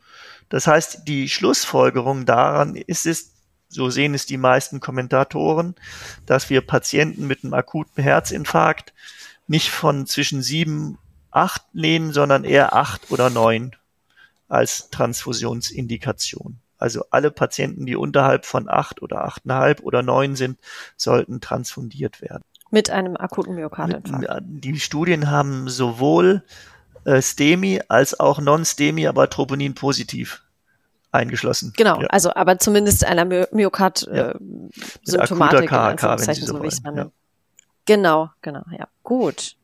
Das heißt, die Schlussfolgerung daran ist es, so sehen es die meisten Kommentatoren, dass wir Patienten mit einem akuten Herzinfarkt nicht von zwischen sieben, acht nehmen, sondern eher acht oder neun als Transfusionsindikation. Also alle Patienten, die unterhalb von acht oder acht Komma fünf oder neun sind, sollten transfundiert werden. Mit einem akuten Myokardinfarkt. Die Studien haben sowohl äh, STEMI als auch Non-STEMI, aber Troponin positiv eingeschlossen. Genau, ja. also aber zumindest einer My- Myokard-Symptomatik, ja. äh, so so wie ich es nenne. Genau, genau, ja. Gut.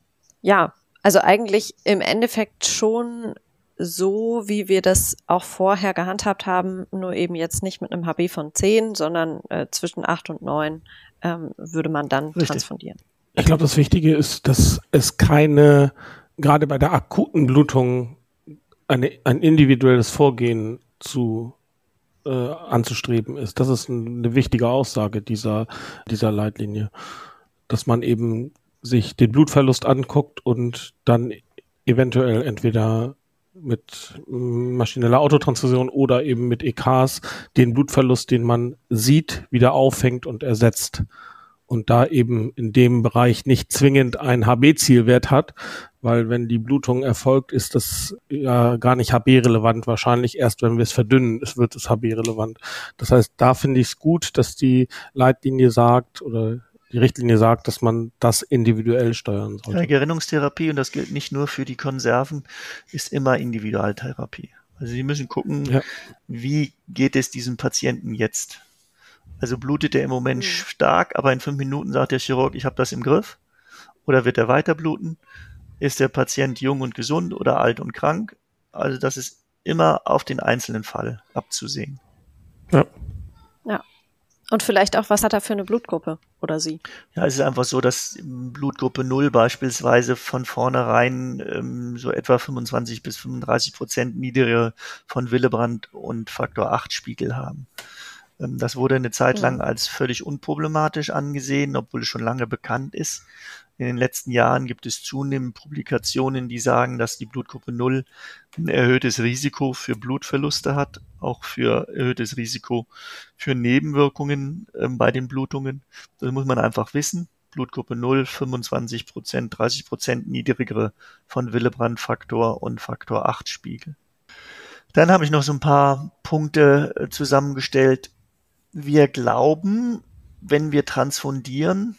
Ja, also eigentlich im Endeffekt schon so, wie wir das auch vorher gehandhabt haben, nur eben jetzt nicht mit einem H B von zehn, sondern äh, zwischen acht und neun ähm, würde man dann Richtig. transfundieren. Ich glaube, das Wichtige ist, dass es keine, gerade bei der akuten Blutung, eine, ein individuelles Vorgehen zu äh, anzustreben ist. Das ist eine wichtige Aussage dieser, dieser Leitlinie, dass man eben sich den Blutverlust anguckt und dann eventuell entweder mit maschineller Autotransfusion oder eben mit E Ks den Blutverlust, den man sieht, wieder auffängt und ersetzt. Und da eben in dem Bereich nicht zwingend ein H B-Zielwert hat, weil wenn die Blutung erfolgt, ist das ja gar nicht H B-relevant. Wahrscheinlich erst, wenn wir es verdünnen, es wird es H B-relevant. Das heißt, da finde ich es gut, dass die Leitlinie sagt oder die Richtlinie sagt, dass man das individuell steuern sollte. Ja, Gerinnungstherapie, und das gilt nicht nur für die Konserven, ist immer Individualtherapie. Also Sie müssen gucken, ja. wie geht es diesem Patienten jetzt? Also blutet er im Moment mhm. stark, aber in fünf Minuten sagt der Chirurg, ich habe das im Griff. Oder wird er weiter bluten? Ist der Patient jung und gesund oder alt und krank? Also das ist immer auf den einzelnen Fall abzusehen. Ja. Ja. Und vielleicht auch, was hat er für eine Blutgruppe oder sie? Ja, es ist einfach so, dass Blutgruppe null beispielsweise von vornherein ähm, so etwa fünfundzwanzig bis fünfunddreißig Prozent niedrigere von Willebrand und Faktor acht Spiegel haben. Ähm, das wurde eine Zeit lang als völlig unproblematisch angesehen, obwohl es schon lange bekannt ist. In den letzten Jahren gibt es zunehmend Publikationen, die sagen, dass die Blutgruppe null ein erhöhtes Risiko für Blutverluste hat, auch für erhöhtes Risiko für Nebenwirkungen äh, bei den Blutungen. Das muss man einfach wissen. Blutgruppe null, fünfundzwanzig Prozent, dreißig Prozent niedrigere von Willebrand-Faktor und Faktor acht Spiegel. Dann habe ich noch so ein paar Punkte äh, zusammengestellt. Wir glauben, wenn wir transfundieren,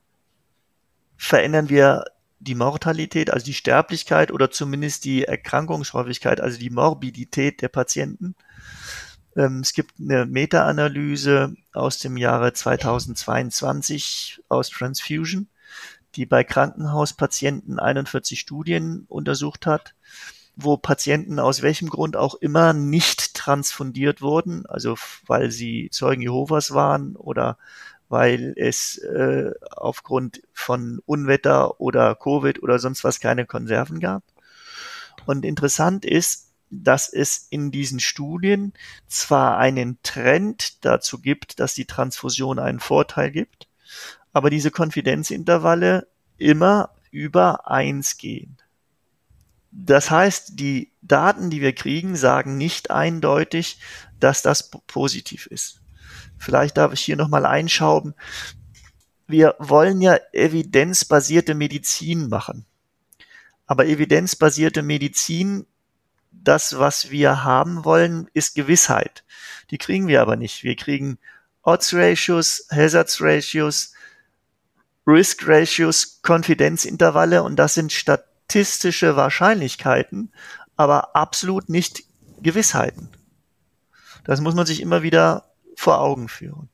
verändern wir die Mortalität, also die Sterblichkeit oder zumindest die Erkrankungshäufigkeit, also die Morbidität der Patienten. Ähm, es gibt eine Meta-Analyse aus dem Jahre zweitausendzweiundzwanzig aus Transfusion, die bei Krankenhauspatienten einundvierzig Studien untersucht hat, wo Patienten aus welchem Grund auch immer nicht transfundiert wurden, also weil sie Zeugen Jehovas waren oder weil es äh, aufgrund von Unwetter oder Covid oder sonst was keine Konserven gab. Und interessant ist, dass es in diesen Studien zwar einen Trend dazu gibt, dass die Transfusion einen Vorteil gibt, aber diese Konfidenzintervalle immer über eins gehen. Das heißt, die Daten, die wir kriegen, sagen nicht eindeutig, dass das positiv ist. Vielleicht darf ich hier nochmal einschauben. Wir wollen ja evidenzbasierte Medizin machen. Aber evidenzbasierte Medizin, das, was wir haben wollen, ist Gewissheit. Die kriegen wir aber nicht. Wir kriegen Odds-Ratios, Hazards-Ratios, Risk-Ratios, Konfidenzintervalle und das sind statistische Wahrscheinlichkeiten, aber absolut nicht Gewissheiten. Das muss man sich immer wieder vor Augen führen.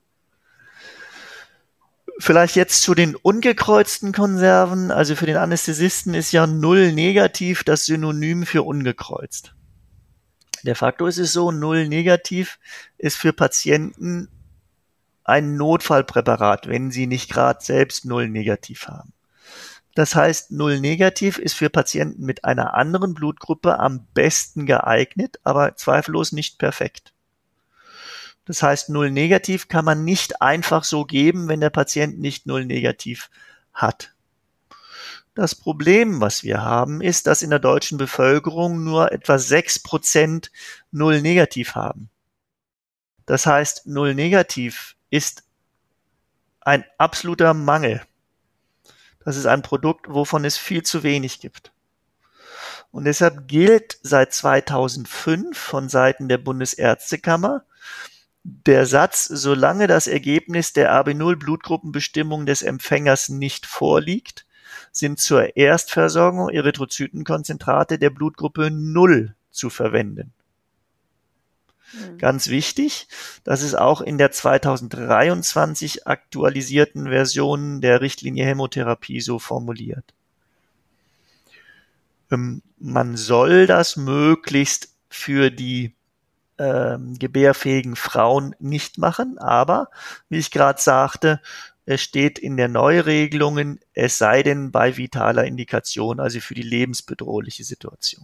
Vielleicht jetzt zu den ungekreuzten Konserven. Also für den Anästhesisten ist ja Null negativ das Synonym für ungekreuzt. De facto ist es so, Null negativ ist für Patienten ein Notfallpräparat, wenn sie nicht gerade selbst Null negativ haben. Das heißt, Null negativ ist für Patienten mit einer anderen Blutgruppe am besten geeignet, aber zweifellos nicht perfekt. Das heißt, Null negativ kann man nicht einfach so geben, wenn der Patient nicht Null negativ hat. Das Problem, was wir haben, ist, dass in der deutschen Bevölkerung nur etwa sechs Prozent Null negativ haben. Das heißt, Null negativ ist ein absoluter Mangel. Das ist ein Produkt, wovon es viel zu wenig gibt. Und deshalb gilt seit zweitausendfünf von Seiten der Bundesärztekammer der Satz, solange das Ergebnis der A B null Blutgruppenbestimmung des Empfängers nicht vorliegt, sind zur Erstversorgung Erythrozytenkonzentrate der Blutgruppe null zu verwenden. Mhm. Ganz wichtig, das ist auch in der zweitausenddreiundzwanzig aktualisierten Version der Richtlinie Hämotherapie so formuliert. Ähm, man soll das möglichst für die ähm, gebärfähigen Frauen nicht machen, aber, wie ich gerade sagte, es steht in der Neuregelungen, es sei denn bei vitaler Indikation, also für die lebensbedrohliche Situation.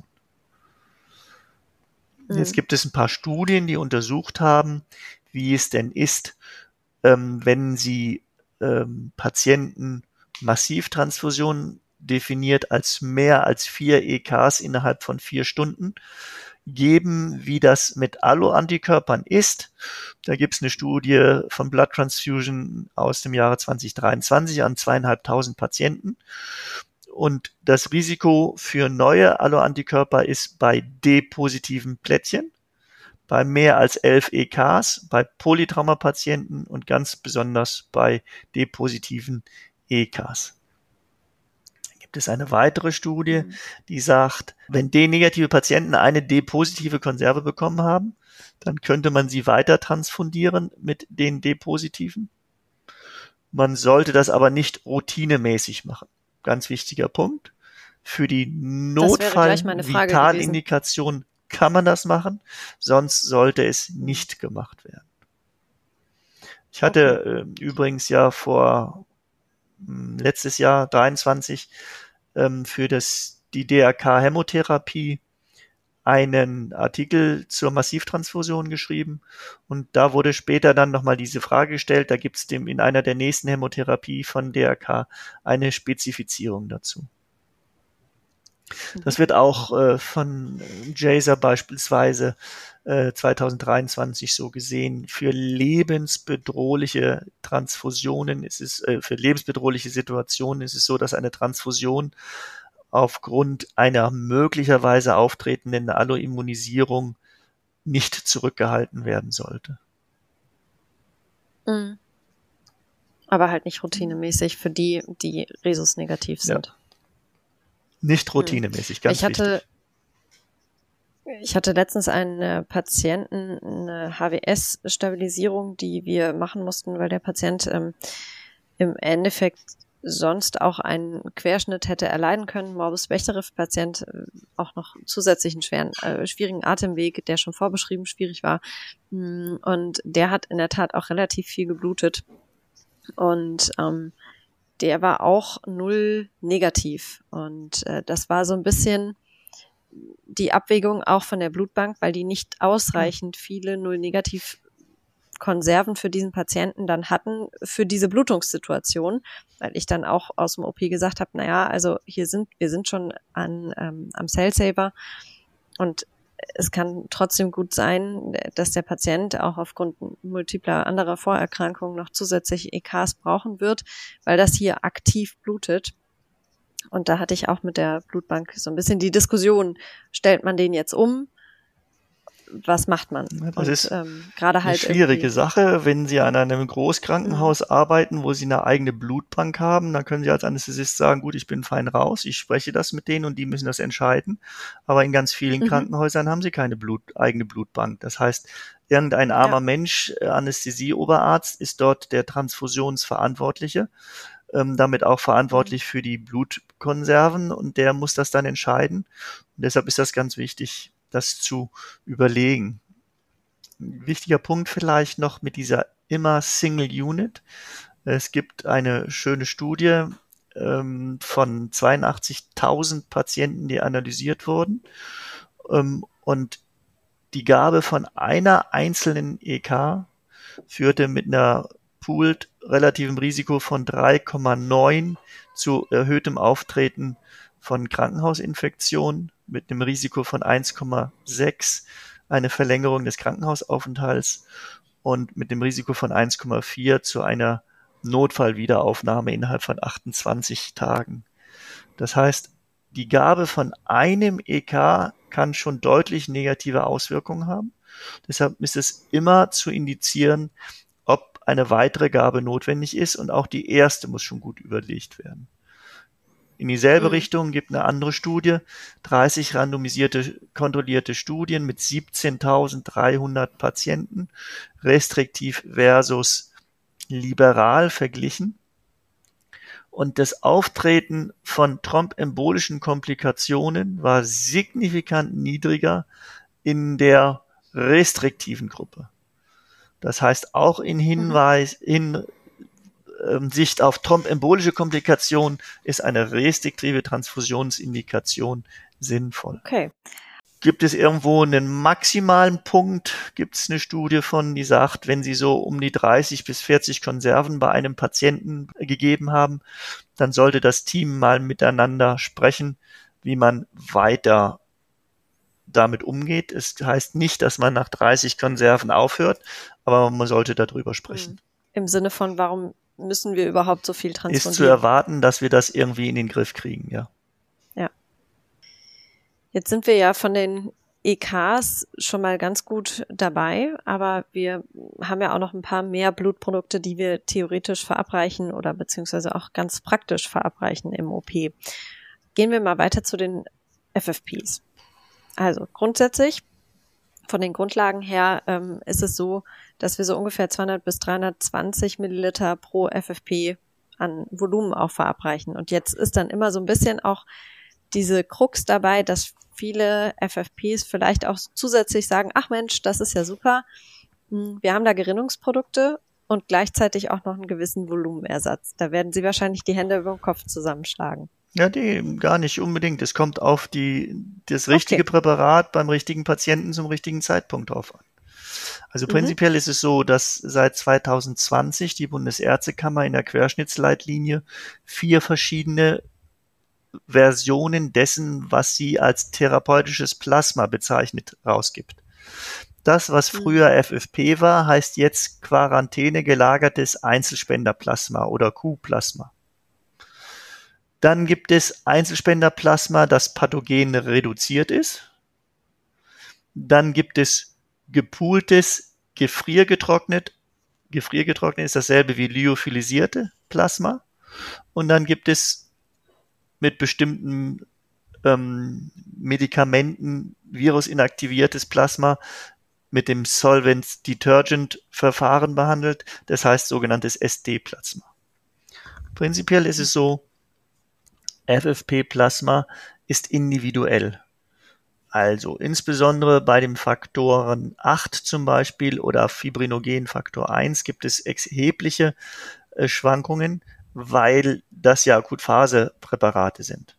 Mhm. Jetzt gibt es ein paar Studien, die untersucht haben, wie es denn ist, ähm, wenn sie ähm, Patienten Massivtransfusionen definiert als mehr als vier E Ks innerhalb von vier Stunden geben, wie das mit Alloantikörpern ist. Da gibt es eine Studie von Blood Transfusion aus dem Jahre zweitausenddreiundzwanzig an zweieinhalbtausend Patienten. Und das Risiko für neue Alloantikörper ist bei D-positiven Plättchen, bei mehr als elf E Ks, bei Polytraumapatienten und ganz besonders bei D-positiven E Ks. Es ist eine weitere Studie, die sagt, wenn D-negative Patienten eine D-positive Konserve bekommen haben, dann könnte man sie weiter transfundieren mit den D-positiven. Man sollte das aber nicht routinemäßig machen. Ganz wichtiger Punkt. Für die Notfall-Vitalindikation kann man das machen, sonst sollte es nicht gemacht werden. Ich hatte okay. äh, übrigens ja vor mh, letztes Jahr dreiundzwanzig für das, die D R K-Hämotherapie einen Artikel zur Massivtransfusion geschrieben und da wurde später dann nochmal diese Frage gestellt, da gibt es dem in einer der nächsten Hämotherapie von D R K eine Spezifizierung dazu. Das wird auch äh, von Jaser beispielsweise äh, zweitausenddreiundzwanzig so gesehen. Für lebensbedrohliche Transfusionen ist es, äh, für lebensbedrohliche Situationen ist es so, dass eine Transfusion aufgrund einer möglicherweise auftretenden Alloimmunisierung nicht zurückgehalten werden sollte. Mhm. Aber halt nicht routinemäßig für die, die Rhesus-negativ sind. Ja. Nicht routinemäßig, ganz ich hatte, wichtig. Ich hatte letztens einen Patienten, eine H W S-Stabilisierung, die wir machen mussten, weil der Patient ähm, im Endeffekt sonst auch einen Querschnitt hätte erleiden können. Morbus Bechterew-Patient, äh, auch noch zusätzlichen schweren, äh, schwierigen Atemweg, der schon vorbeschrieben schwierig war. Und der hat in der Tat auch relativ viel geblutet. Und ähm, der war auch null negativ. Und äh, das war so ein bisschen die Abwägung auch von der Blutbank, weil die nicht ausreichend viele null negativ Konserven für diesen Patienten dann hatten für diese Blutungssituation, weil ich dann auch aus dem O P gesagt habe, naja, also hier sind, wir sind schon an ähm, am Cellsaver und es kann trotzdem gut sein, dass der Patient auch aufgrund multipler anderer Vorerkrankungen noch zusätzlich E Ks brauchen wird, weil das hier aktiv blutet. Und da hatte ich auch mit der Blutbank so ein bisschen die Diskussion, stellt man den jetzt um? Was macht man? Das und, ist ähm, gerade halt eine schwierige Sache. Wenn Sie an einem Großkrankenhaus mhm. arbeiten, wo Sie eine eigene Blutbank haben, dann können Sie als Anästhesist sagen, gut, ich bin fein raus, ich spreche das mit denen und die müssen das entscheiden. Aber in ganz vielen mhm. Krankenhäusern haben Sie keine Blut, eigene Blutbank. Das heißt, irgendein armer ja. Mensch, Anästhesieoberarzt, ist dort der Transfusionsverantwortliche, ähm, damit auch verantwortlich mhm. für die Blutkonserven und der muss das dann entscheiden. Und deshalb ist das ganz wichtig, das zu überlegen. Ein wichtiger Punkt vielleicht noch mit dieser immer Single Unit. Es gibt eine schöne Studie ähm, von zweiundachtzigtausend Patienten, die analysiert wurden. Ähm, und die Gabe von einer einzelnen E K führte mit einer Pooled relativem Risiko von drei Komma neun zu erhöhtem Auftreten von Krankenhausinfektionen, mit einem Risiko von eins Komma sechs eine Verlängerung des Krankenhausaufenthalts und mit dem Risiko von eins Komma vier zu einer Notfallwiederaufnahme innerhalb von achtundzwanzig Tagen. Das heißt, die Gabe von einem E K kann schon deutlich negative Auswirkungen haben. Deshalb ist es immer zu indizieren, ob eine weitere Gabe notwendig ist und auch die erste muss schon gut überlegt werden. In dieselbe mhm. Richtung gibt eine andere Studie, dreißig randomisierte, kontrollierte Studien mit siebzehntausenddreihundert Patienten, restriktiv versus liberal verglichen. Und das Auftreten von thrombembolischen Komplikationen war signifikant niedriger in der restriktiven Gruppe. Das heißt, auch in Hinweis, in Sicht auf thrombembolische Komplikationen ist eine restriktive Transfusionsindikation sinnvoll. Okay. Gibt es irgendwo einen maximalen Punkt? Gibt es eine Studie von, die sagt, wenn Sie so um die dreißig bis vierzig Konserven bei einem Patienten gegeben haben, dann sollte das Team mal miteinander sprechen, wie man weiter damit umgeht. Es heißt nicht, dass man nach dreißig Konserven aufhört, aber man sollte darüber sprechen. Im Sinne von, warum müssen wir überhaupt so viel transfundieren? Ist zu erwarten, dass wir das irgendwie in den Griff kriegen, ja. Ja. Jetzt sind wir ja von den E Ks schon mal ganz gut dabei, aber wir haben ja auch noch ein paar mehr Blutprodukte, die wir theoretisch verabreichen oder beziehungsweise auch ganz praktisch verabreichen im O P. Gehen wir mal weiter zu den F F Ps. Also grundsätzlich von den Grundlagen her ähm, ist es so, dass wir so ungefähr zweihundert bis dreihundertzwanzig Milliliter pro F F P an Volumen auch verabreichen. Und jetzt ist dann immer so ein bisschen auch diese Krux dabei, dass viele F F Ps vielleicht auch zusätzlich sagen, ach Mensch, das ist ja super, wir haben da Gerinnungsprodukte und gleichzeitig auch noch einen gewissen Volumenersatz. Da werden Sie wahrscheinlich die Hände über den Kopf zusammenschlagen. Ja, nee, gar nicht unbedingt. Es kommt auf die, das richtige okay. Präparat beim richtigen Patienten zum richtigen Zeitpunkt drauf an. Also prinzipiell mhm. ist es so, dass seit zweitausendzwanzig die Bundesärztekammer in der Querschnittsleitlinie vier verschiedene Versionen dessen, was sie als therapeutisches Plasma bezeichnet, rausgibt. Das, was früher mhm. F F P war, heißt jetzt Quarantäne gelagertes Einzelspenderplasma oder Q-Plasma. Dann gibt es Einzelspenderplasma, das pathogen reduziert ist. Dann gibt es gepooltes, gefriergetrocknet. Gefriergetrocknet ist dasselbe wie lyophilisierte Plasma. Und dann gibt es mit bestimmten ähm, Medikamenten virusinaktiviertes Plasma mit dem Solvent-Detergent-Verfahren behandelt. Das heißt sogenanntes S D-Plasma. Prinzipiell ist es so, F F P-Plasma ist individuell. Also insbesondere bei dem Faktoren acht zum Beispiel oder Fibrinogen-Faktor eins gibt es erhebliche äh, Schwankungen, weil das ja Akutphase-Präparate sind.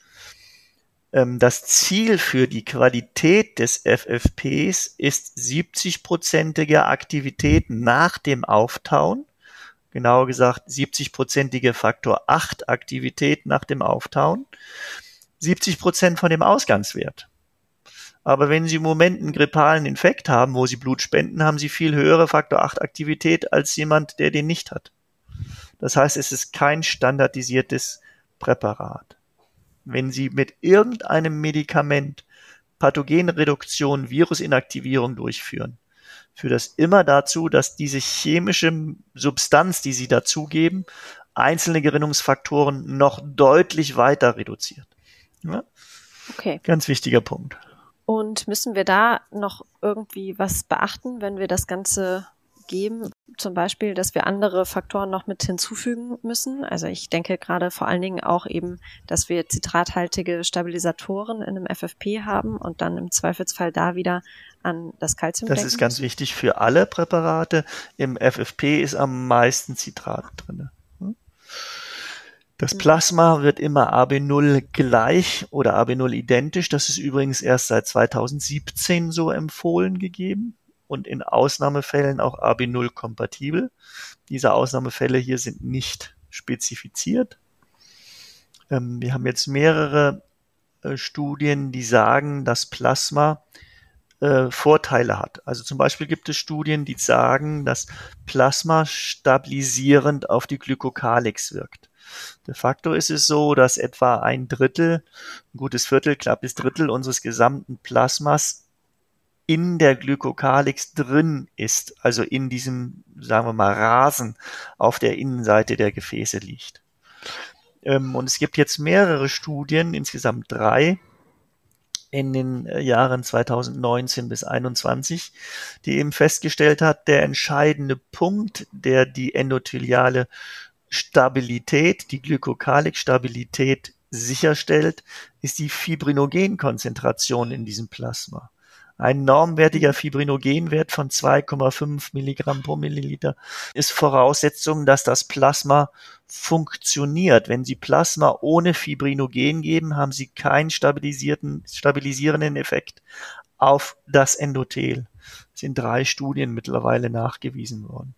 Ähm, das Ziel für die Qualität des F F Ps ist siebzig-prozentige Aktivität nach dem Auftauen. Genauer gesagt siebzig-prozentige Faktor acht Aktivität nach dem Auftauen, siebzig Prozent von dem Ausgangswert. Aber wenn Sie im Moment einen grippalen Infekt haben, wo Sie Blut spenden, haben Sie viel höhere Faktor acht Aktivität als jemand, der den nicht hat. Das heißt, es ist kein standardisiertes Präparat. wenn Sie mit irgendeinem Medikament Pathogenreduktion, Virusinaktivierung durchführen, führt das immer dazu, dass diese chemische Substanz, die Sie dazugeben, einzelne Gerinnungsfaktoren noch deutlich weiter reduziert. Ja? Okay. Ganz wichtiger Punkt. Und müssen wir da noch irgendwie was beachten, wenn wir das Ganze geben? Zum Beispiel, dass wir andere Faktoren noch mit hinzufügen müssen. Also ich denke gerade vor allen Dingen auch eben, dass wir zitrathaltige Stabilisatoren in einem F F P haben und dann im Zweifelsfall da wieder an das Calcium Das denken ist ganz müssen. wichtig für alle Präparate. Im F F P ist am meisten Citrat drin. Das Plasma wird immer A B null gleich oder A B null identisch. Das ist übrigens erst seit zweitausendsiebzehn so empfohlen gegeben und in Ausnahmefällen auch A B null kompatibel. Diese Ausnahmefälle hier sind nicht spezifiziert. Ähm, wir haben jetzt mehrere äh, Studien, die sagen, dass Plasma äh, Vorteile hat. Also zum Beispiel gibt es Studien, die sagen, dass Plasma stabilisierend auf die Glykokalix wirkt. De facto ist es so, dass etwa ein Drittel, ein gutes Viertel, knapp bis Drittel unseres gesamten Plasmas in der Glykokalix drin ist, also in diesem, sagen wir mal, Rasen auf der Innenseite der Gefäße liegt. Ähm, und es gibt jetzt mehrere Studien, insgesamt drei, in den Jahren zweitausendneunzehn bis einundzwanzig, die eben festgestellt hat, der entscheidende Punkt, der die endotheliale Stabilität, die Glykokalix-Stabilität sicherstellt, ist die Fibrinogenkonzentration in diesem Plasma. Ein normwertiger Fibrinogenwert von zwei Komma fünf Milligramm pro Milliliter ist Voraussetzung, dass das Plasma funktioniert. Wenn Sie Plasma ohne Fibrinogen geben, haben Sie keinen stabilisierten, stabilisierenden Effekt auf das Endothel. Das sind drei Studien mittlerweile nachgewiesen worden.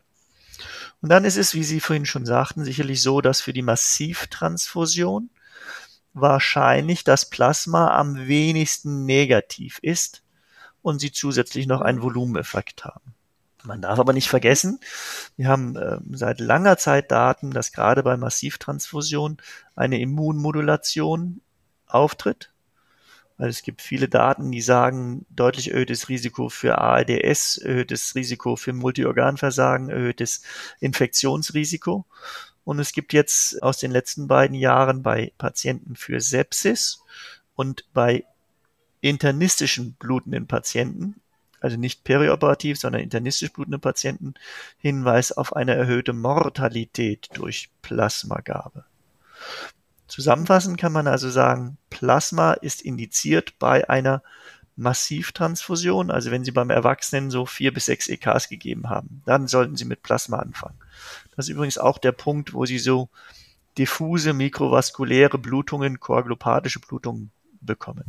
Und dann ist es, wie Sie vorhin schon sagten, sicherlich so, dass für die Massivtransfusion wahrscheinlich das Plasma am wenigsten negativ ist und Sie zusätzlich noch einen Volumeneffekt haben. Man darf aber nicht vergessen, wir haben äh, seit langer Zeit Daten, dass gerade bei Massivtransfusion eine Immunmodulation auftritt. Also es gibt viele Daten, die sagen, deutlich erhöhtes Risiko für A R D S, erhöhtes Risiko für Multiorganversagen, erhöhtes Infektionsrisiko. Und es gibt jetzt aus den letzten beiden Jahren bei Patienten für Sepsis und bei internistischen blutenden Patienten, also nicht perioperativ, sondern internistisch blutende Patienten, Hinweis auf eine erhöhte Mortalität durch Plasmagabe. Zusammenfassend kann man also sagen, Plasma ist indiziert bei einer Massivtransfusion, also wenn Sie beim Erwachsenen so vier bis sechs E Ks gegeben haben, dann sollten Sie mit Plasma anfangen. Das ist übrigens auch der Punkt, wo Sie so diffuse mikrovaskuläre Blutungen, koagulopathische Blutungen bekommen.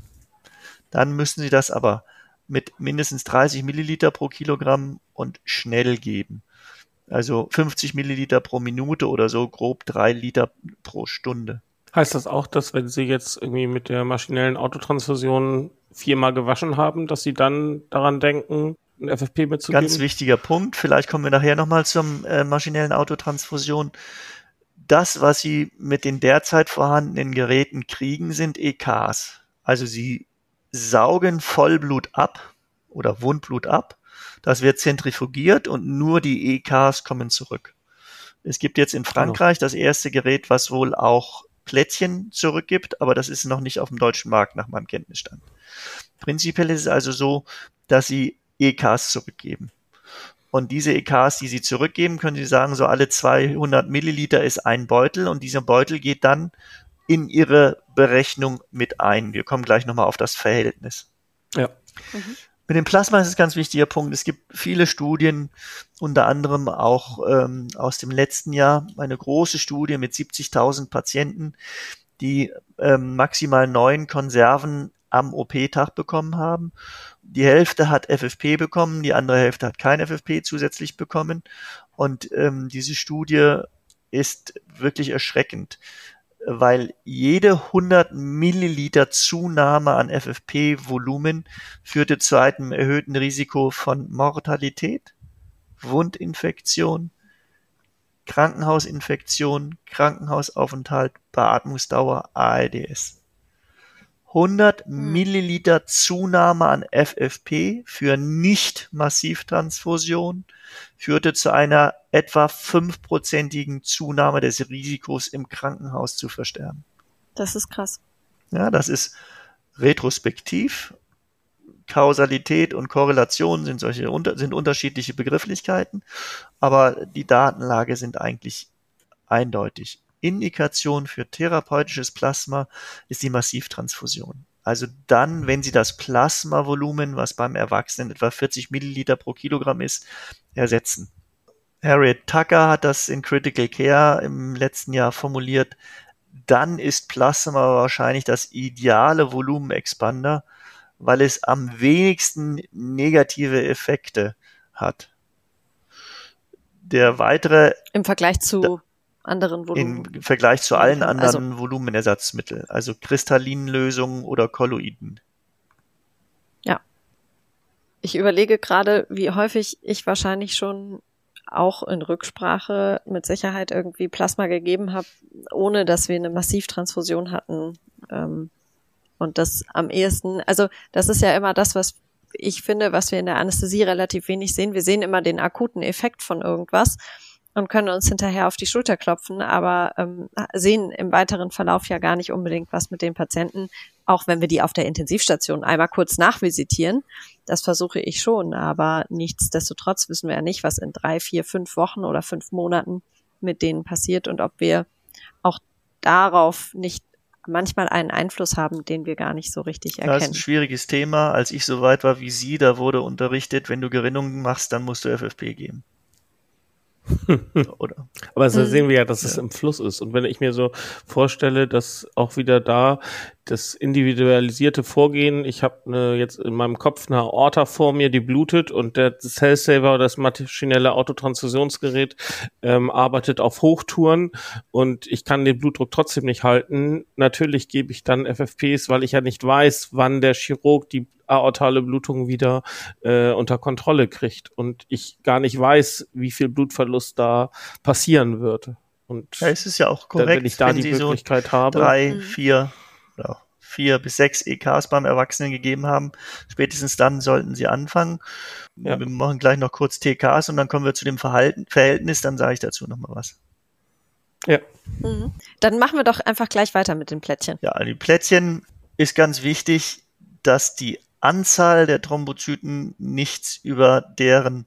Dann müssen Sie das aber mit mindestens dreißig Milliliter pro Kilogramm und schnell geben. Also fünfzig Milliliter pro Minute oder so, grob drei Liter pro Stunde. Heißt das auch, dass wenn Sie jetzt irgendwie mit der maschinellen Autotransfusion viermal gewaschen haben, dass Sie dann daran denken, ein F F P mitzugeben? Ganz wichtiger Punkt. Vielleicht kommen wir nachher nochmal zum äh, maschinellen Autotransfusion. Das, was Sie mit den derzeit vorhandenen Geräten kriegen, sind E Ks. Also Sie saugen Vollblut ab oder Wundblut ab. Das wird zentrifugiert und nur die E Ks kommen zurück. Es gibt jetzt in Frankreich das erste Gerät, was wohl auch Plättchen zurückgibt, aber das ist noch nicht auf dem deutschen Markt nach meinem Kenntnisstand. Prinzipiell ist es also so, dass Sie E Ks zurückgeben. Und diese E Ks, die Sie zurückgeben, können Sie sagen, so alle zweihundert Milliliter ist ein Beutel und dieser Beutel geht dann in Ihre Berechnung mit ein. Wir kommen gleich nochmal auf das Verhältnis. Ja. Mhm. Mit dem Plasma ist es ein ganz wichtiger Punkt. Es gibt viele Studien, unter anderem auch ähm, aus dem letzten Jahr, eine große Studie mit siebzigtausend Patienten, die ähm, maximal neun Konserven am O P-Tag bekommen haben. Die Hälfte hat F F P bekommen, die andere Hälfte hat kein F F P zusätzlich bekommen. Und ähm, diese Studie ist wirklich erschreckend, weil jede hundert Milliliter Zunahme an F F P-Volumen führte zu einem erhöhten Risiko von Mortalität, Wundinfektion, Krankenhausinfektion, Krankenhausaufenthalt, Beatmungsdauer, A R D S. hundert Milliliter Zunahme an F F P für Nicht-Massivtransfusion führte zu einer etwa fünfprozentigen Zunahme des Risikos, im Krankenhaus zu versterben. Das ist krass. Ja, das ist retrospektiv. Kausalität und Korrelation sind solche sind unterschiedliche Begrifflichkeiten, aber die Datenlage sind eigentlich eindeutig. Indikation für therapeutisches Plasma ist die Massivtransfusion. Also dann, wenn Sie das Plasmavolumen, was beim Erwachsenen etwa vierzig Milliliter pro Kilogramm ist, ersetzen. Harriet Tucker hat das in Critical Care im letzten Jahr formuliert. Dann ist Plasma wahrscheinlich das ideale Volumenexpander, weil es am wenigsten negative Effekte hat. Der weitere im Vergleich zu anderen Volumen. Im Vergleich zu allen anderen also, Volumenersatzmitteln, also Kristallinlösungen oder Kolloiden. Ja. Ich überlege gerade, wie häufig ich wahrscheinlich schon auch in Rücksprache mit Sicherheit irgendwie Plasma gegeben habe, ohne dass wir eine Massivtransfusion hatten. Ähm, und das am ehesten, also das ist ja immer das, was ich finde, was wir in der Anästhesie relativ wenig sehen. Wir sehen immer den akuten Effekt von irgendwas und können uns hinterher auf die Schulter klopfen, aber ähm, sehen im weiteren Verlauf ja gar nicht unbedingt, was mit den Patienten, auch wenn wir die auf der Intensivstation einmal kurz nachvisitieren. Das versuche ich schon, aber nichtsdestotrotz wissen wir ja nicht, was in drei, vier, fünf Wochen oder fünf Monaten mit denen passiert und ob wir auch darauf nicht manchmal einen Einfluss haben, den wir gar nicht so richtig erkennen. Das ist ein schwieriges Thema. Als ich so weit war wie Sie, da wurde unterrichtet, wenn du Gerinnungen machst, dann musst du F F P geben. Oder? Aber so sehen wir ja, dass es ja im Fluss ist. Und wenn ich mir so vorstelle, dass auch wieder da das individualisierte Vorgehen, ich habe ne, jetzt in meinem Kopf eine Aorta vor mir, die blutet und der Cellsaver oder das maschinelle Autotransfusionsgerät ähm, arbeitet auf Hochtouren und ich kann den Blutdruck trotzdem nicht halten. Natürlich gebe ich dann F F Ps, weil ich ja nicht weiß, wann der Chirurg die aortale Blutung wieder äh, unter Kontrolle kriegt und ich gar nicht weiß, wie viel Blutverlust da passieren wird. Und ja, es ist ja auch korrekt, wenn ich da wenn die Sie Möglichkeit so habe. drei, vier, ja, vier bis sechs E Ks beim Erwachsenen gegeben haben. Spätestens dann sollten Sie anfangen. Ja. Wir machen gleich noch kurz T Ks und dann kommen wir zu dem Verhalten, Verhältnis, dann sage ich dazu nochmal was. Ja. Mhm. Dann machen wir doch einfach gleich weiter mit den Plättchen. Ja, die Plättchen ist ganz wichtig, dass die Anzahl der Thrombozyten nichts über deren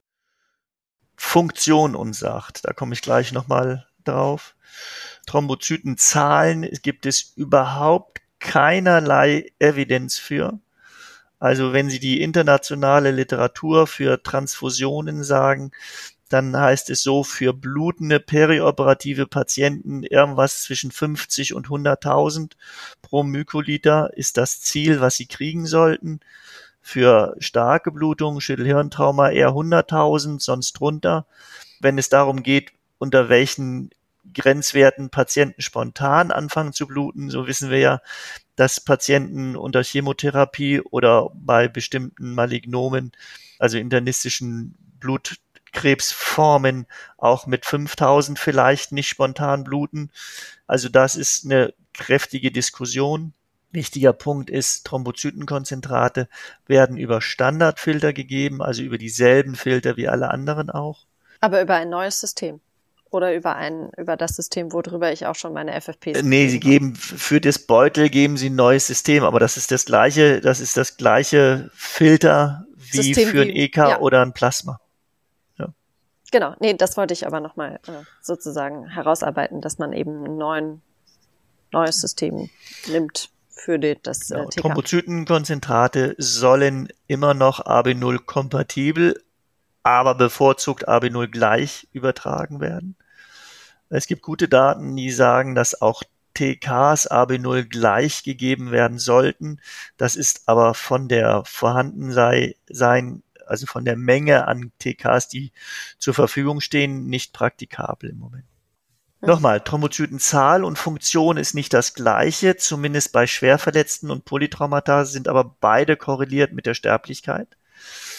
Funktion uns sagt. Da komme ich gleich nochmal drauf. Thrombozytenzahlen gibt es überhaupt keinerlei Evidenz für. Also wenn Sie die internationale Literatur für Transfusionen sagen, dann heißt es so, für blutende perioperative Patienten irgendwas zwischen fünfzig und hunderttausend pro Mykoliter ist das Ziel, was sie kriegen sollten. Für starke Blutung, Schädelhirntrauma eher hunderttausend, sonst drunter. Wenn es darum geht, unter welchen Grenzwerten Patienten spontan anfangen zu bluten, so wissen wir ja, dass Patienten unter Chemotherapie oder bei bestimmten Malignomen, also internistischen Blutkrebsformen, auch mit fünftausend vielleicht nicht spontan bluten. Also das ist eine kräftige Diskussion. Wichtiger Punkt ist, Thrombozytenkonzentrate werden über Standardfilter gegeben, also über dieselben Filter wie alle anderen auch. Aber über ein neues System oder über ein über das System, worüber ich auch schon meine F F Ps. Nee, sie geben für das Beutel geben sie ein neues System, aber das ist das gleiche, das ist das gleiche Filter wie System für ein E K ja. oder ein Plasma. Ja. Genau, nee, das wollte ich aber nochmal äh, sozusagen herausarbeiten, dass man eben ein neuen, neues System nimmt. Für die, das genau, äh, T K. Thrombozytenkonzentrate sollen immer noch A B null kompatibel, aber bevorzugt A B null gleich übertragen werden. Es gibt gute Daten, die sagen, dass auch T Ks A B null gleich gegeben werden sollten. Das ist aber von der vorhanden sei, sein, also von der Menge an T Ks, die zur Verfügung stehen, nicht praktikabel im Moment. Nochmal, Thrombozytenzahl und Funktion ist nicht das gleiche, zumindest bei Schwerverletzten und Polytraumata sind aber beide korreliert mit der Sterblichkeit.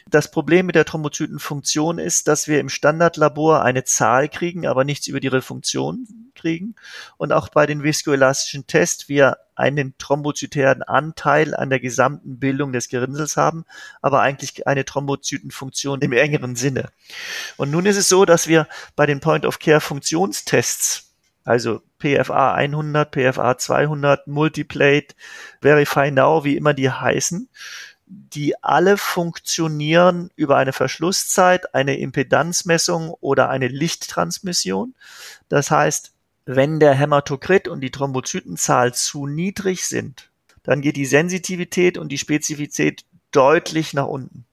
Das Problem mit der Thrombozytenfunktion ist, dass wir im Standardlabor eine Zahl kriegen, aber nichts über ihre Funktion kriegen. Und auch bei den viskoelastischen Tests wir einen thrombozytären Anteil an der gesamten Bildung des Gerinnsels haben, aber eigentlich eine Thrombozytenfunktion im engeren Sinne. Und nun ist es so, dass wir bei den Point-of-Care-Funktionstests, also P F A hundert, P F A zweihundert, Multiplate, Verify Now, wie immer die heißen, die alle funktionieren über eine Verschlusszeit, eine Impedanzmessung oder eine Lichttransmission. Das heißt, wenn der Hämatokrit und die Thrombozytenzahl zu niedrig sind, dann geht die Sensitivität und die Spezifität deutlich nach unten.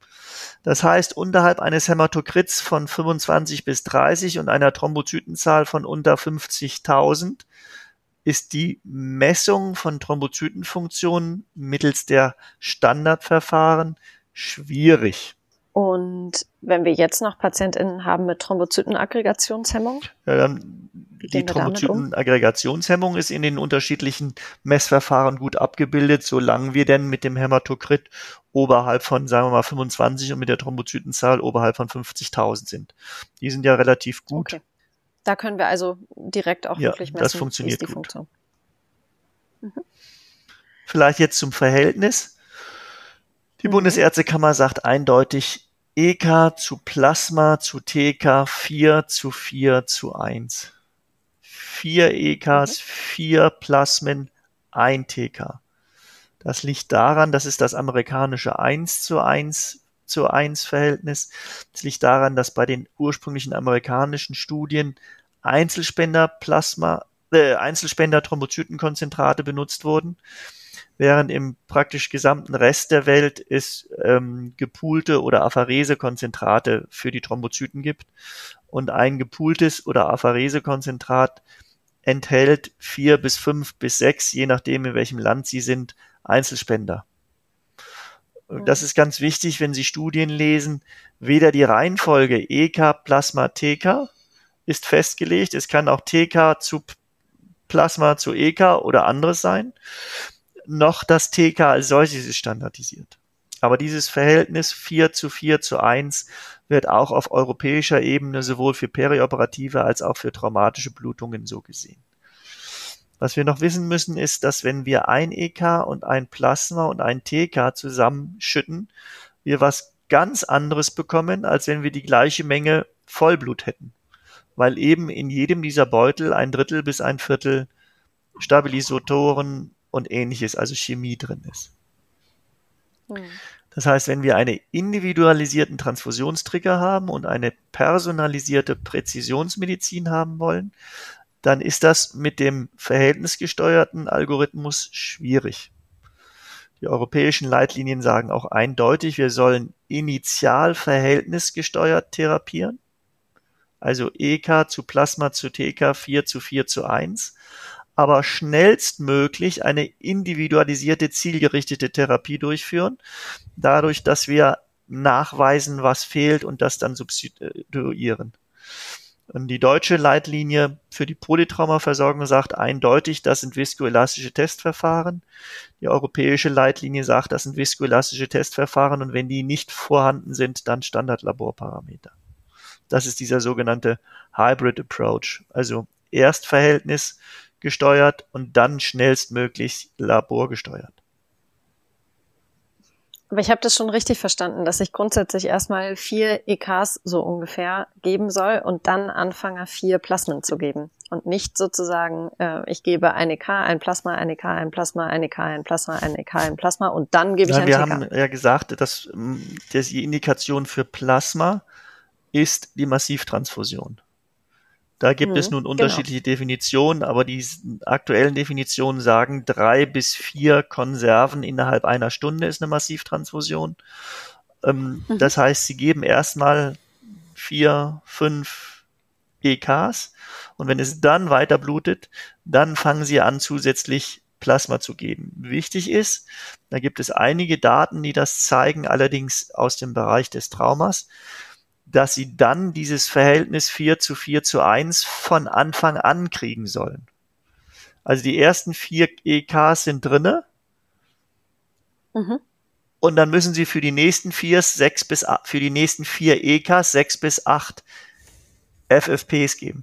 Das heißt, unterhalb eines Hämatokrits von fünfundzwanzig bis dreißig und einer Thrombozytenzahl von unter fünfzigtausend ist die Messung von Thrombozytenfunktionen mittels der Standardverfahren schwierig. Und wenn wir jetzt noch PatientInnen haben mit Thrombozytenaggregationshemmung? Ja, dann die Thrombozytenaggregationshemmung ist in den unterschiedlichen Messverfahren gut abgebildet, solange wir denn mit dem Hämatokrit oberhalb von, sagen wir mal, fünfundzwanzig und mit der Thrombozytenzahl oberhalb von fünfzigtausend sind. Die sind ja relativ gut. Okay. Da können wir also direkt auch ja, wirklich messen, das funktioniert wie ist die gut. Funktion. Mhm. Vielleicht jetzt zum Verhältnis. Die mhm. Bundesärztekammer sagt eindeutig E K zu Plasma zu T K vier zu vier zu eins. Vier E Ks, mhm. vier Plasmen, ein T K. Das liegt daran, das ist das amerikanische eins zu eins zu eins Verhältnis. Das liegt daran, dass bei den ursprünglichen amerikanischen Studien Einzelspender-Plasma, äh, Einzelspender-Thrombozytenkonzentrate benutzt wurden, während im praktisch gesamten Rest der Welt es ähm, gepoolte oder Apherese-Konzentrate für die Thrombozyten gibt. Und ein gepooltes oder Apherese-Konzentrat enthält vier bis fünf bis sechs, je nachdem in welchem Land sie sind, Einzelspender. Das ist ganz wichtig, wenn Sie Studien lesen. Weder die Reihenfolge E K, Plasma, T K ist festgelegt. Es kann auch T K zu Plasma zu E K oder anderes sein. Noch das T K als solches ist standardisiert. Aber dieses Verhältnis vier zu vier zu eins wird auch auf europäischer Ebene sowohl für perioperative als auch für traumatische Blutungen so gesehen. Was wir noch wissen müssen, ist, dass wenn wir ein E K und ein Plasma und ein T K zusammenschütten, wir was ganz anderes bekommen, als wenn wir die gleiche Menge Vollblut hätten. Weil eben in jedem dieser Beutel ein Drittel bis ein Viertel Stabilisatoren und ähnliches, also Chemie drin ist. Hm. Das heißt, wenn wir einen individualisierten Transfusionstrigger haben und eine personalisierte Präzisionsmedizin haben wollen, dann ist das mit dem verhältnisgesteuerten Algorithmus schwierig. Die europäischen Leitlinien sagen auch eindeutig, wir sollen initial verhältnisgesteuert therapieren, also E K zu Plasma zu T K vier zu vier zu eins, aber schnellstmöglich eine individualisierte, zielgerichtete Therapie durchführen, dadurch, dass wir nachweisen, was fehlt und das dann substituieren. Und die deutsche Leitlinie für die Polytraumaversorgung sagt eindeutig, das sind viskoelastische Testverfahren. Die europäische Leitlinie sagt, das sind viskoelastische Testverfahren und wenn die nicht vorhanden sind, dann Standardlaborparameter. Das ist dieser sogenannte Hybrid Approach, also erst Verhältnis gesteuert und dann schnellstmöglich laborgesteuert. Aber ich habe das schon richtig verstanden, dass ich grundsätzlich erstmal vier E Ks so ungefähr geben soll und dann anfange, vier Plasmen zu geben. Und nicht sozusagen, äh, ich gebe ein E K, ein Plasma, ein E K, ein Plasma, ein E K, ein Plasma, ein E K, ein Plasma und dann gebe ich ja, ein wir T K. Wir haben ja gesagt, dass, dass die Indikation für Plasma ist die Massivtransfusion. Da gibt mhm, es nun unterschiedliche genau. Definitionen, aber die aktuellen Definitionen sagen, drei bis vier Konserven innerhalb einer Stunde ist eine Massivtransfusion. Ähm, mhm. Das heißt, sie geben erstmal vier, fünf E Ks und wenn es dann weiter blutet, dann fangen sie an, zusätzlich Plasma zu geben. Wichtig ist, da gibt es einige Daten, die das zeigen, allerdings aus dem Bereich des Traumas, dass sie dann dieses Verhältnis vier zu vier zu eins von Anfang an kriegen sollen. Also die ersten vier E Ks sind drinne. Mhm. Und dann müssen Sie für die nächsten vier, sechs bis für die nächsten vier E Ks sechs bis acht F F Ps geben.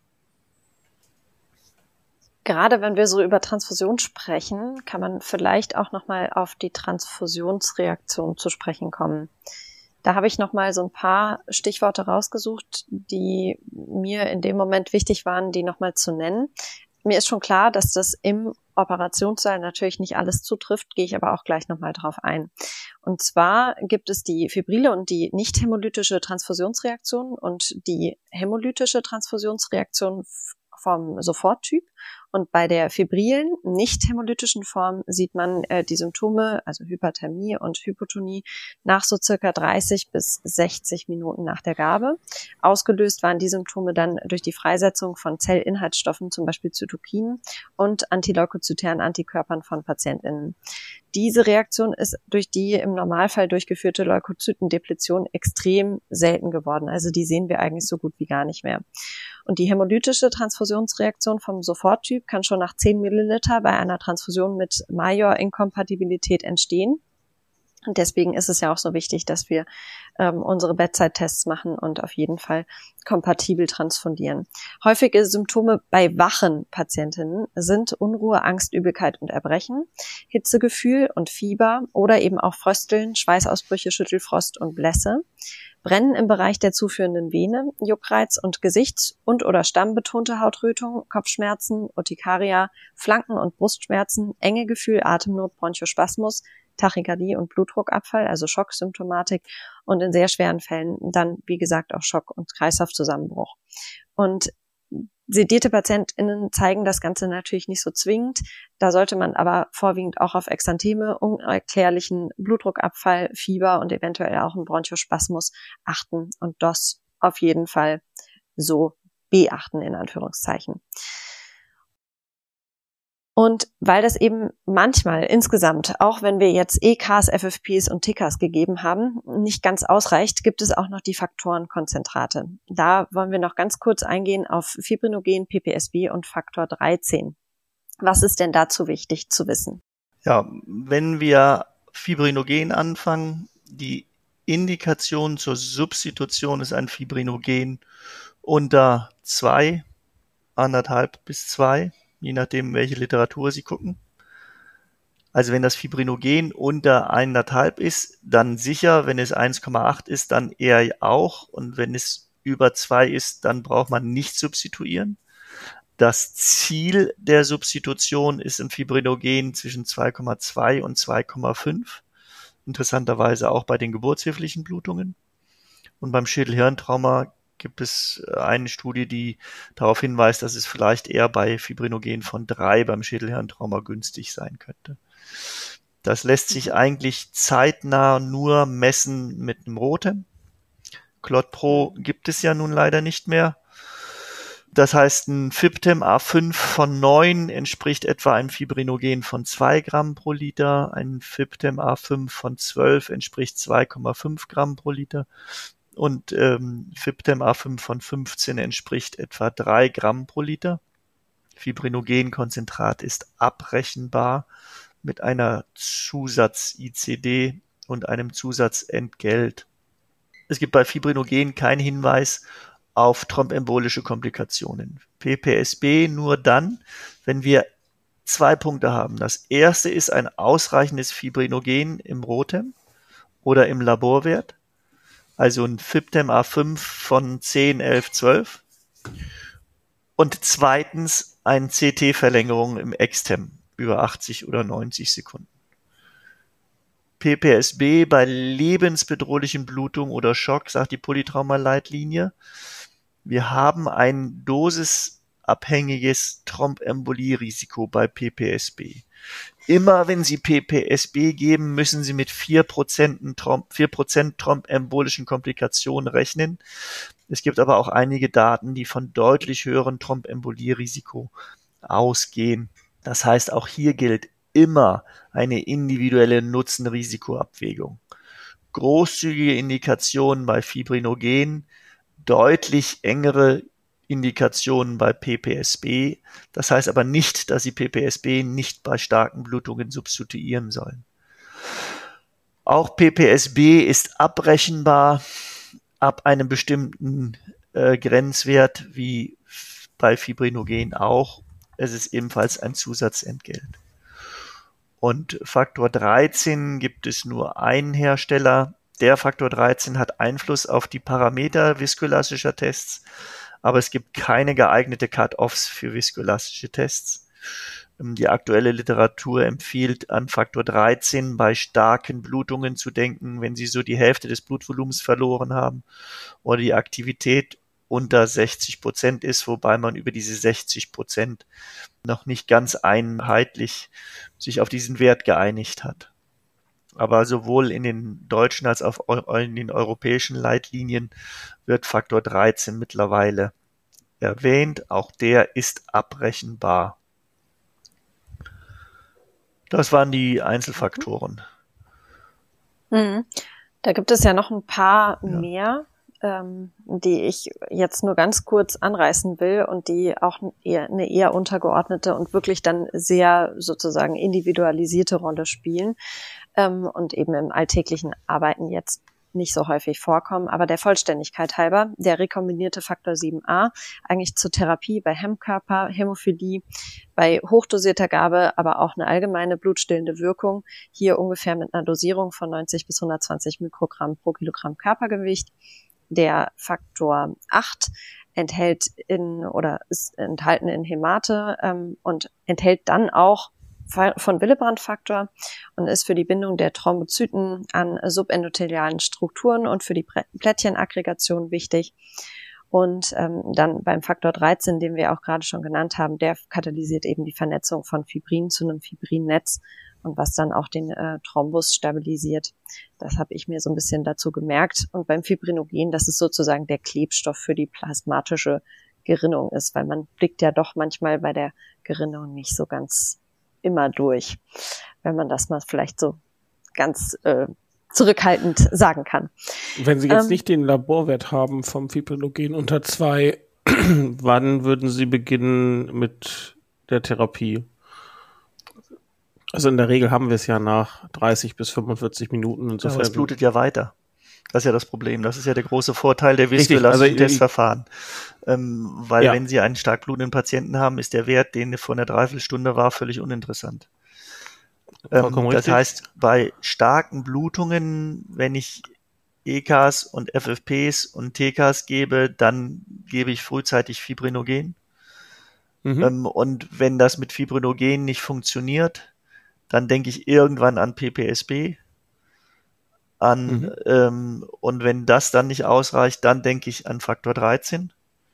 Gerade wenn wir so über Transfusion sprechen, kann man vielleicht auch nochmal auf die Transfusionsreaktion zu sprechen kommen. Da habe ich nochmal so ein paar Stichworte rausgesucht, die mir in dem Moment wichtig waren, die nochmal zu nennen. Mir ist schon klar, dass das im Operationssaal natürlich nicht alles zutrifft, gehe ich aber auch gleich nochmal drauf ein. Und zwar gibt es die fibrile und die nicht hämolytische Transfusionsreaktion und die hämolytische Transfusionsreaktion vom Soforttyp. Und bei der fibrilen, nicht hämolytischen Form sieht man äh, die Symptome, also Hyperthermie und Hypotonie, nach so circa dreißig bis sechzig Minuten nach der Gabe. Ausgelöst waren die Symptome dann durch die Freisetzung von Zellinhaltsstoffen, zum Beispiel Zytokinen und antileukozytären Antikörpern von PatientInnen. Diese Reaktion ist durch die im Normalfall durchgeführte Leukozytendepletion extrem selten geworden. Also die sehen wir eigentlich so gut wie gar nicht mehr. Und die hämolytische Transfusionsreaktion vom Soforttyp kann schon nach zehn Milliliter bei einer Transfusion mit Major-Inkompatibilität entstehen. Und deswegen ist es ja auch so wichtig, dass wir ähm, unsere Bedside-Tests machen und auf jeden Fall kompatibel transfundieren. Häufige Symptome bei wachen Patientinnen sind Unruhe, Angst, Übelkeit und Erbrechen, Hitzegefühl und Fieber oder eben auch Frösteln, Schweißausbrüche, Schüttelfrost und Blässe. Brennen im Bereich der zuführenden Vene, Juckreiz und Gesichts- und oder stammbetonte Hautrötung, Kopfschmerzen, Urtikaria, Flanken- und Brustschmerzen, enge Gefühl, Atemnot, Bronchospasmus, Tachykardie und Blutdruckabfall, also Schocksymptomatik und in sehr schweren Fällen dann, wie gesagt, auch Schock- und Kreislaufzusammenbruch. Und sedierte PatientInnen zeigen das Ganze natürlich nicht so zwingend. Da sollte man aber vorwiegend auch auf Exantheme, unerklärlichen Blutdruckabfall, Fieber und eventuell auch einen Bronchospasmus achten und das auf jeden Fall so beachten, in Anführungszeichen. Und weil das eben manchmal insgesamt, auch wenn wir jetzt E Ks, F F Ps und T Ks gegeben haben, nicht ganz ausreicht, gibt es auch noch die Faktorenkonzentrate. Da wollen wir noch ganz kurz eingehen auf Fibrinogen, P P S B und Faktor dreizehn. Was ist denn dazu wichtig zu wissen? Ja, wenn wir Fibrinogen anfangen, die Indikation zur Substitution ist ein Fibrinogen unter zwei, anderthalb bis zwei. Je nachdem, welche Literatur Sie gucken. Also wenn das Fibrinogen unter eineinhalb ist, dann sicher. Wenn es eins Komma acht ist, dann eher auch. Und wenn es über zwei ist, dann braucht man nicht substituieren. Das Ziel der Substitution ist im Fibrinogen zwischen zwei Komma zwei und zwei Komma fünf. Interessanterweise auch bei den geburtshilflichen Blutungen. Und beim Schädel-Hirntrauma gibt es eine Studie, die darauf hinweist, dass es vielleicht eher bei Fibrinogen von drei beim Schädel-Hirntrauma günstig sein könnte. Das lässt sich eigentlich zeitnah nur messen mit einem Rotem. ClotPro gibt es ja nun leider nicht mehr. Das heißt, ein FibTem A fünf von neun entspricht etwa einem Fibrinogen von zwei Gramm pro Liter. Ein FibTem A fünf von zwölf entspricht zwei Komma fünf Gramm pro Liter. Und ähm, FibTem A fünf von fünfzehn entspricht etwa drei Gramm pro Liter. Fibrinogenkonzentrat ist abrechenbar mit einer Zusatz-I C D und einem Zusatzentgelt. Es gibt bei Fibrinogen keinen Hinweis auf thrombembolische Komplikationen. P P S B nur dann, wenn wir zwei Punkte haben. Das erste ist ein ausreichendes Fibrinogen im Rotem oder im Laborwert. Also ein FibTem A fünf von zehn, elf, zwölf. Und zweitens eine C T-Verlängerung im Extem über achtzig oder neunzig Sekunden. P P S B bei lebensbedrohlichen Blutung oder Schock, sagt die Polytrauma-Leitlinie. Wir haben ein dosisabhängiges Thrombembolie-Risiko bei P P S B. Immer wenn Sie P P S B geben, müssen Sie mit vier Prozent thrombembolischen Komplikationen rechnen. Es gibt aber auch einige Daten, die von deutlich höheren Thrombembolie-Risiko ausgehen. Das heißt, auch hier gilt immer eine individuelle Nutzen-Risiko-Abwägung. Großzügige Indikationen bei Fibrinogen, deutlich engere Indikationen bei P P S B. Das heißt aber nicht, dass Sie P P S B nicht bei starken Blutungen substituieren sollen. Auch P P S B ist abrechenbar ab einem bestimmten äh, Grenzwert, wie bei Fibrinogen auch. Es ist ebenfalls ein Zusatzentgelt. Und Faktor dreizehn gibt es nur einen Hersteller. Der Faktor dreizehn hat Einfluss auf die Parameter viskoelastischer Tests, aber es gibt keine geeignete Cut-offs für viskoelastische Tests. Die aktuelle Literatur empfiehlt, an Faktor dreizehn bei starken Blutungen zu denken, wenn sie so die Hälfte des Blutvolumens verloren haben oder die Aktivität unter sechzig Prozent ist, wobei man über diese sechzig Prozent noch nicht ganz einheitlich sich auf diesen Wert geeinigt hat. Aber sowohl in den deutschen als auch in den europäischen Leitlinien wird Faktor dreizehn mittlerweile erwähnt. Auch der ist abrechenbar. Das waren die Einzelfaktoren. Mhm. Da gibt es ja noch ein paar Ja. mehr, ähm, die ich jetzt nur ganz kurz anreißen will und die auch eher, eine eher untergeordnete und wirklich dann sehr sozusagen individualisierte Rolle spielen ähm, und eben im alltäglichen Arbeiten jetzt nicht so häufig vorkommen. Aber der Vollständigkeit halber, der rekombinierte Faktor sieben a, eigentlich zur Therapie bei Hemmkörper, Hämophilie, bei hochdosierter Gabe, aber auch eine allgemeine blutstillende Wirkung, hier ungefähr mit einer Dosierung von neunzig bis hundertzwanzig Mikrogramm pro Kilogramm Körpergewicht. Der Faktor acht enthält in oder ist enthalten in Hämate ähm, und enthält dann auch von Willebrand-Faktor und ist für die Bindung der Thrombozyten an subendothelialen Strukturen und für die Plättchenaggregation wichtig. Und ähm, dann beim Faktor dreizehn, den wir auch gerade schon genannt haben, der katalysiert eben die Vernetzung von Fibrin zu einem Fibrinnetz und was dann auch den äh, Thrombus stabilisiert. Das habe ich mir so ein bisschen dazu gemerkt. Und beim Fibrinogen, das ist sozusagen der Klebstoff für die plasmatische Gerinnung ist, weil man blickt ja doch manchmal bei der Gerinnung nicht so ganz immer durch, wenn man das mal vielleicht so ganz äh, zurückhaltend sagen kann. Wenn Sie jetzt ähm, nicht den Laborwert haben vom Fibrinogen unter zwei, wann würden Sie beginnen mit der Therapie? Also in der Regel haben wir es ja nach dreißig bis fünfundvierzig Minuten. Insofern. Aber es blutet ja weiter. Das ist ja das Problem. Das ist ja der große Vorteil der Richtig, viskoelastischen also, Testverfahren. Ähm, weil ja. wenn Sie einen stark blutenden Patienten haben, ist der Wert, den vor einer Dreiviertelstunde war, völlig uninteressant. Ähm, das richtig. heißt, bei starken Blutungen, wenn ich E Ks und F F Ps und T Ks gebe, dann gebe ich frühzeitig Fibrinogen. Mhm. Ähm, und wenn das mit Fibrinogen nicht funktioniert, dann denke ich irgendwann an P P S B. An, Mhm. ähm, und wenn das dann nicht ausreicht, dann denke ich an Faktor dreizehn.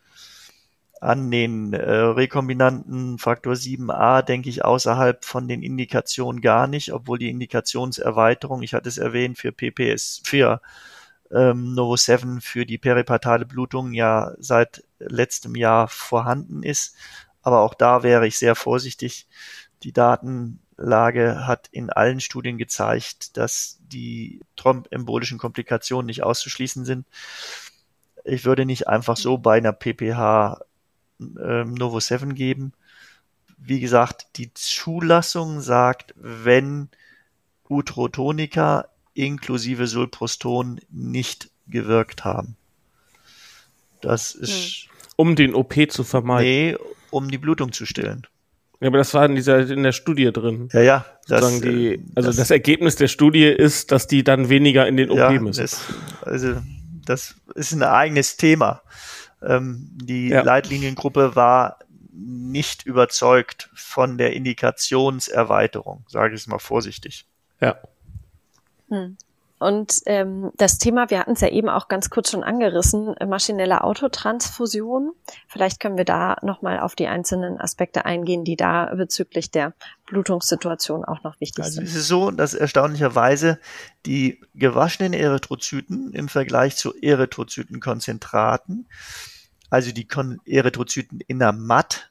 An den äh, rekombinanten Faktor sieben a denke ich außerhalb von den Indikationen gar nicht, obwohl die Indikationserweiterung, ich hatte es erwähnt, für P P S, für ähm, Novo sieben, für die peripartale Blutung ja seit letztem Jahr vorhanden ist. Aber auch da wäre ich sehr vorsichtig. Die Datenlage hat in allen Studien gezeigt, dass die thrombembolischen Komplikationen nicht auszuschließen sind. Ich würde nicht einfach so bei einer P P H ähm, Novo sieben geben. Wie gesagt, die Zulassung sagt, wenn Utrotonika inklusive Sulproston nicht gewirkt haben. Das ist... Um den O P zu vermeiden. Nee, um die Blutung zu stillen. Ja, aber das war in dieser in der Studie drin. Ja, ja. Das, Sozusagen die, also das, das, das Ergebnis der Studie ist, dass die dann weniger in den O P ja, müssen. Das, also das ist ein eigenes Thema. Ähm, die Ja. Leitliniengruppe war nicht überzeugt von der Indikationserweiterung, sage ich es mal vorsichtig. Ja. Hm. Und ähm, das Thema, wir hatten es ja eben auch ganz kurz schon angerissen, äh, maschinelle Autotransfusion. Vielleicht können wir da nochmal auf die einzelnen Aspekte eingehen, die da bezüglich der Blutungssituation auch noch wichtig Also sind. es ist so, dass erstaunlicherweise die gewaschenen Erythrozyten im Vergleich zu Erythrozytenkonzentraten, also die Kon- Erythrozyten in der Matt,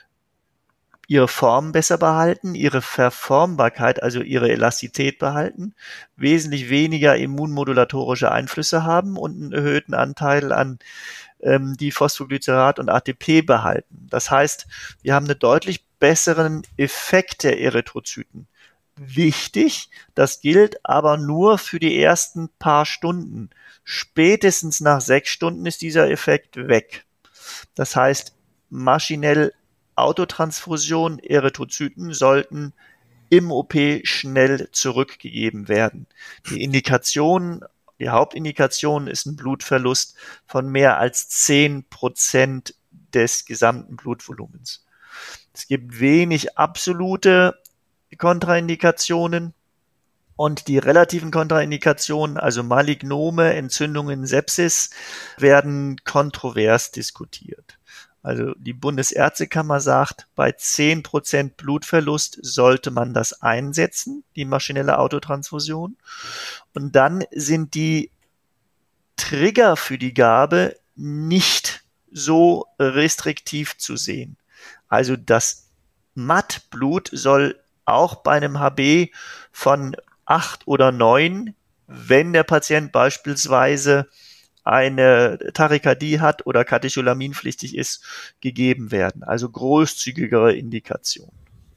ihre Form besser behalten, ihre Verformbarkeit, also ihre Elastizität behalten, wesentlich weniger immunmodulatorische Einflüsse haben und einen erhöhten Anteil an ähm, die Phosphoglycerat und A T P behalten. Das heißt, wir haben einen deutlich besseren Effekt der Erythrozyten wichtig. Das gilt aber nur für die ersten paar Stunden. Spätestens nach sechs Stunden ist dieser Effekt weg. Das heißt, maschinell Autotransfusion, Erythrozyten sollten im O P schnell zurückgegeben werden. Die Indikation, die Hauptindikation ist ein Blutverlust von mehr als zehn Prozent des gesamten Blutvolumens. Es gibt wenig absolute Kontraindikationen und die relativen Kontraindikationen, also Malignome, Entzündungen, Sepsis, werden kontrovers diskutiert. Also die Bundesärztekammer sagt, bei zehn Prozent Blutverlust sollte man das einsetzen, die maschinelle Autotransfusion. Und dann sind die Trigger für die Gabe nicht so restriktiv zu sehen. Also das Mattblut soll auch bei einem H B von acht oder neun, wenn der Patient beispielsweise eine Tachykardie hat oder katecholaminpflichtig ist, gegeben werden. Also großzügigere Indikation.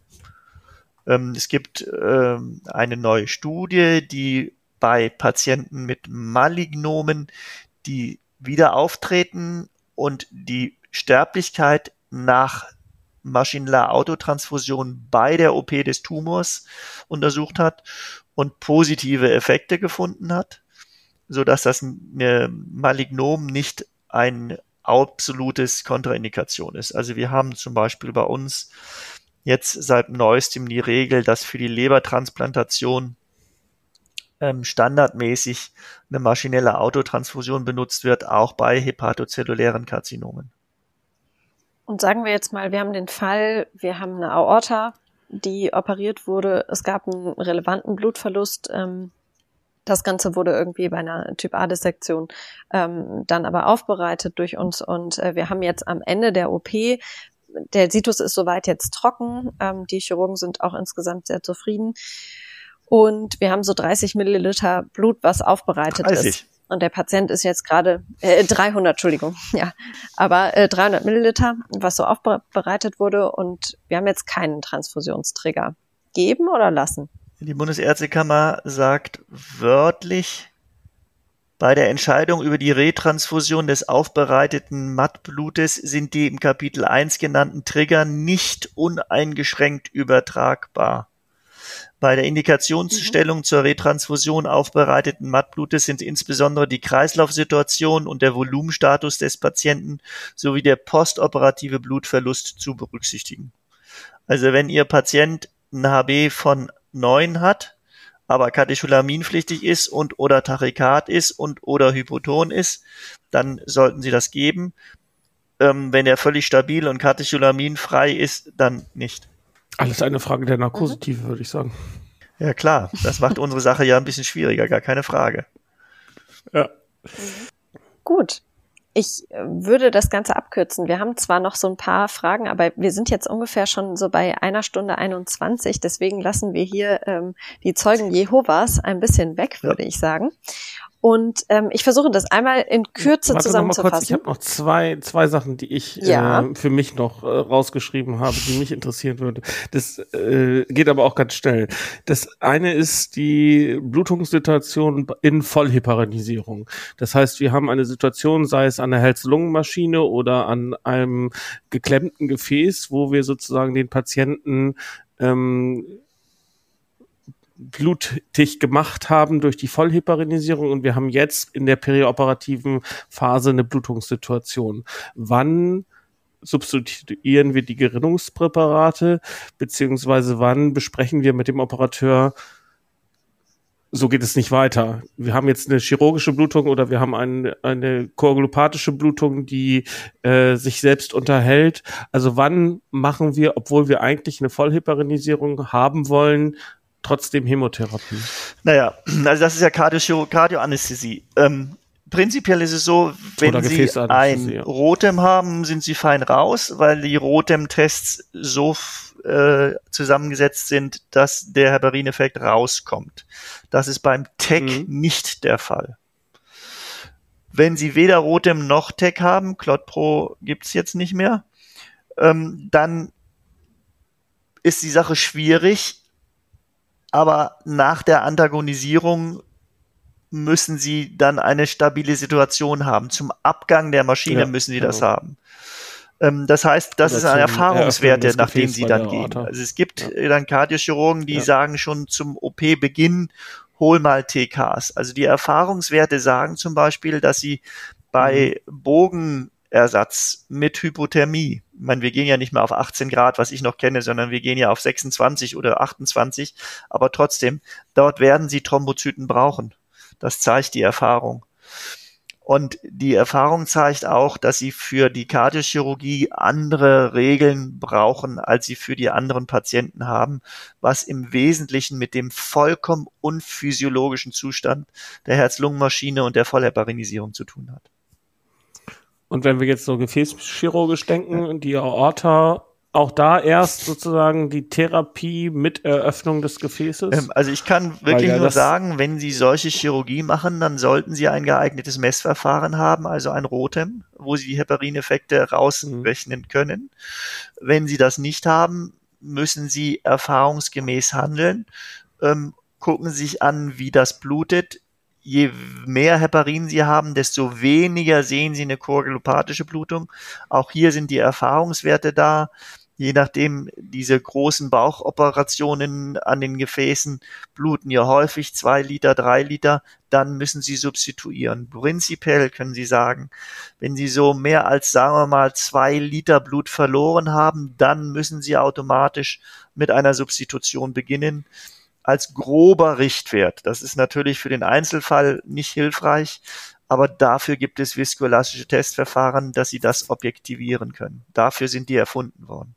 Ähm, es gibt ähm, eine neue Studie, die bei Patienten mit Malignomen, die wieder auftreten und die Sterblichkeit nach maschineller Autotransfusion bei der O P des Tumors untersucht hat und positive Effekte gefunden hat, so dass das Malignom nicht ein absolutes Kontraindikation ist. Also wir haben zum Beispiel bei uns jetzt seit neuestem die Regel, dass für die Lebertransplantation ähm, standardmäßig eine maschinelle Autotransfusion benutzt wird, auch bei hepatozellulären Karzinomen. Und sagen wir jetzt mal, wir haben den Fall, wir haben eine Aorta, die operiert wurde, es gab einen relevanten Blutverlust, ähm, das Ganze wurde irgendwie bei einer Typ-A-Dissektion ähm, dann aber aufbereitet durch uns und äh, wir haben jetzt am Ende der O P, der Situs ist soweit jetzt trocken, ähm, die Chirurgen sind auch insgesamt sehr zufrieden und wir haben so dreißig Milliliter Blut, was aufbereitet dreißig ist. Und der Patient ist jetzt gerade, äh, dreihundert, Entschuldigung, ja, aber äh, dreihundert Milliliter, was so aufbereitet wurde und wir haben jetzt keinen Transfusionstrigger. Geben oder lassen? Die Bundesärztekammer sagt wörtlich, bei der Entscheidung über die Retransfusion des aufbereiteten Mattblutes sind die im Kapitel eins genannten Trigger nicht uneingeschränkt übertragbar. Bei der Indikationsstellung mhm. zur Retransfusion aufbereiteten Mattblutes sind insbesondere die Kreislaufsituation und der Volumenstatus des Patienten sowie der postoperative Blutverlust zu berücksichtigen. Also wenn Ihr Patient ein H B von neun hat, aber katecholaminpflichtig ist und oder Tachykard ist und oder hypoton ist, dann sollten Sie das geben. Ähm, wenn er völlig stabil und katecholaminfrei ist, dann nicht. Alles eine Frage der Narkosetiefe, mhm. würde ich sagen. Ja klar, das macht unsere Sache ja ein bisschen schwieriger, gar keine Frage. Ja. Gut. Ich würde das Ganze abkürzen. Wir haben zwar noch so ein paar Fragen, aber wir sind jetzt ungefähr schon so bei einer Stunde einundzwanzig. Deswegen lassen wir hier ähm, die Zeugen Jehovas ein bisschen weg, würde ja. ich sagen. Und ähm, ich versuche das einmal in Kürze Warte zusammenzufassen. Noch mal kurz, ich habe noch zwei zwei Sachen, die ich ja. äh, für mich noch äh, rausgeschrieben habe, die mich interessieren würde. Das äh, geht aber auch ganz schnell. Das eine ist die Blutungssituation in Vollheparisierung. Das heißt, wir haben eine Situation, sei es an der Herz-Lungen-Maschine oder an einem geklemmten Gefäß, wo wir sozusagen den Patienten ähm, blutig gemacht haben durch die Vollheparinisierung und wir haben jetzt in der perioperativen Phase eine Blutungssituation. Wann substituieren wir die Gerinnungspräparate, beziehungsweise wann besprechen wir mit dem Operateur, so geht es nicht weiter. Wir haben jetzt eine chirurgische Blutung oder wir haben eine, eine koagulopathische Blutung, die äh, sich selbst unterhält. Also wann machen wir, obwohl wir eigentlich eine Vollheparinisierung haben wollen, trotzdem Hämotherapie? Naja, also das ist ja Cardio- Kardioanästhesie. Ähm, prinzipiell ist es so, wenn Sie ein ja. Rotem haben, sind Sie fein raus, weil die Rotem-Tests so äh, zusammengesetzt sind, dass der Heparin-Effekt rauskommt. Das ist beim T E C mhm. nicht der Fall. Wenn Sie weder Rotem noch T E C haben, ClotPro gibt's jetzt nicht mehr, ähm, dann ist die Sache schwierig. aber nach der Antagonisierung müssen sie dann eine stabile Situation haben. Zum Abgang der Maschine ja, müssen sie genau. das haben. Ähm, das heißt, das Oder ist ein Erfahrungswerte, nach denen sie dann gehen. Also es gibt ja. dann Kardiochirurgen, die ja. sagen schon zum O P-Beginn, hol mal T Ks. Also die Erfahrungswerte sagen zum Beispiel, dass sie bei mhm. Bogenersatz mit Hypothermie, ich meine, wir gehen ja nicht mehr auf achtzehn Grad, was ich noch kenne, sondern wir gehen ja auf sechsundzwanzig oder achtundzwanzig, aber trotzdem, dort werden sie Thrombozyten brauchen. Das zeigt die Erfahrung. Und die Erfahrung zeigt auch, dass sie für die Kardiochirurgie andere Regeln brauchen, als sie für die anderen Patienten haben, was im Wesentlichen mit dem vollkommen unphysiologischen Zustand der Herz-Lungen-Maschine und der Vollheparinisierung zu tun hat. Und wenn wir jetzt so gefäßchirurgisch denken, ja. die Aorta, auch da erst sozusagen die Therapie mit Eröffnung des Gefäßes? Also ich kann wirklich ja nur sagen, wenn Sie solche Chirurgie machen, dann sollten Sie ein geeignetes Messverfahren haben, also ein Rotem, wo Sie die Heparineffekte rausrechnen mhm. können. Wenn Sie das nicht haben, müssen Sie erfahrungsgemäß handeln. Ähm, gucken Sie sich an, wie das blutet. Je mehr Heparin Sie haben, desto weniger sehen Sie eine koagulopathische Blutung. Auch hier sind die Erfahrungswerte da. Je nachdem, diese großen Bauchoperationen an den Gefäßen bluten ja häufig zwei Liter, drei Liter, dann müssen Sie substituieren. Prinzipiell können Sie sagen, wenn Sie so mehr als, sagen wir mal, zwei Liter Blut verloren haben, dann müssen Sie automatisch mit einer Substitution beginnen. Als grober Richtwert. Das ist natürlich für den Einzelfall nicht hilfreich, aber dafür gibt es viskoelastische Testverfahren, dass Sie das objektivieren können. Dafür sind die erfunden worden.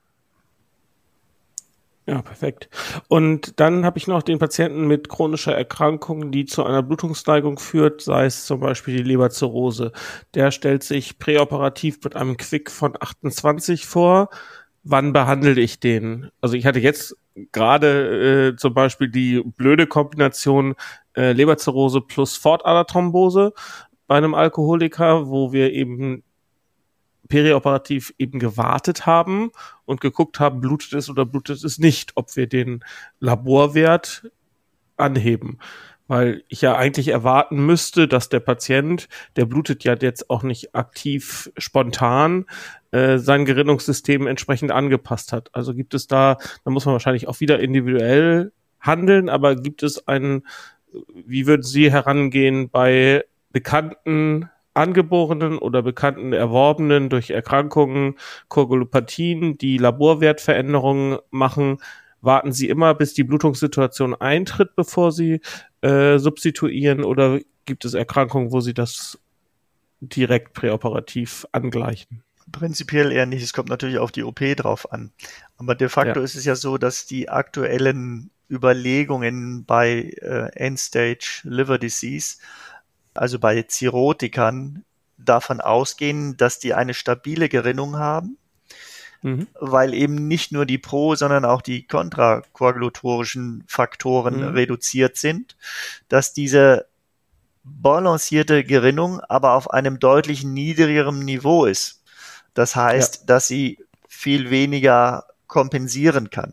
Ja, perfekt. Und dann habe ich noch den Patienten mit chronischer Erkrankung, die zu einer Blutungsneigung führt, sei es zum Beispiel die Leberzirrhose. Der stellt sich präoperativ mit einem Quick von achtundzwanzig vor. Wann behandle ich den? Also ich hatte jetzt gerade äh, zum Beispiel die blöde Kombination äh, Leberzirrhose plus Fortaderthrombose bei einem Alkoholiker, wo wir eben perioperativ eben gewartet haben und geguckt haben, blutet es oder blutet es nicht, ob wir den Laborwert anheben. Weil ich ja eigentlich erwarten müsste, dass der Patient, der blutet ja jetzt auch nicht aktiv spontan, äh, sein Gerinnungssystem entsprechend angepasst hat. Also gibt es da, da muss man wahrscheinlich auch wieder individuell handeln, aber gibt es einen, wie würden Sie herangehen bei bekannten Angeborenen oder bekannten Erworbenen durch Erkrankungen, Koagulopathien, die Laborwertveränderungen machen? Warten Sie immer, bis die Blutungssituation eintritt, bevor Sie äh, substituieren, oder gibt es Erkrankungen, wo Sie das direkt präoperativ angleichen? Prinzipiell eher nicht. Es kommt natürlich auf die O P drauf an. Aber de facto ja. ist es ja so, dass die aktuellen Überlegungen bei äh, End-Stage Liver Disease, also bei Cirrhotikern, davon ausgehen, dass die eine stabile Gerinnung haben, mhm. weil eben nicht nur die pro, sondern auch die kontrakoagulatorischen Faktoren mhm. reduziert sind, dass diese balancierte Gerinnung aber auf einem deutlich niedrigeren Niveau ist. Das heißt, ja. dass sie viel weniger kompensieren kann.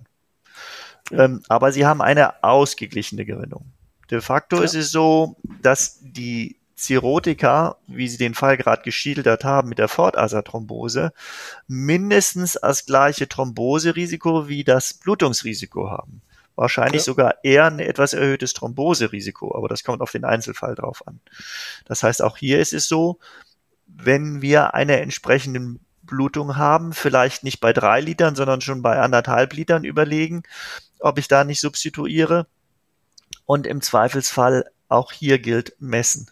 Ja. Ähm, aber sie haben eine ausgeglichene Gerinnung. De facto ja. ist es so, dass die Cirrhotiker, wie Sie den Fall gerade geschildert haben mit der Fortaderthrombose, mindestens das gleiche Thromboserisiko wie das Blutungsrisiko haben. Wahrscheinlich ja. sogar eher ein etwas erhöhtes Thromboserisiko, aber das kommt auf den Einzelfall drauf an. Das heißt, auch hier ist es so, wenn wir eine entsprechende Blutung haben, vielleicht nicht bei drei Litern, sondern schon bei anderthalb Litern überlegen, ob ich da nicht substituiere. Und im Zweifelsfall auch hier gilt messen.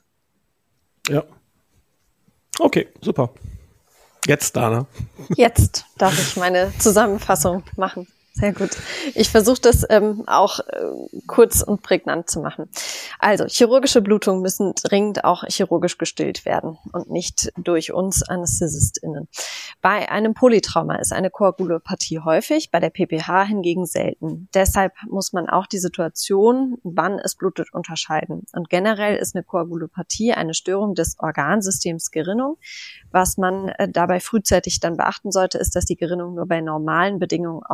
Ja. Okay, super. Jetzt, Dana. Jetzt darf ich meine Zusammenfassung machen. Sehr gut. Ich versuche das ähm, auch äh, kurz und prägnant zu machen. Also, chirurgische Blutungen müssen dringend auch chirurgisch gestillt werden und nicht durch uns AnästhesistInnen. Bei einem Polytrauma ist eine Koagulopathie häufig, bei der P P H hingegen selten. Deshalb muss man auch die Situation, wann es blutet, unterscheiden. Und generell ist eine Koagulopathie eine Störung des Organsystems Gerinnung. Was man äh, dabei frühzeitig dann beachten sollte, ist, dass die Gerinnung nur bei normalen Bedingungen auch optimal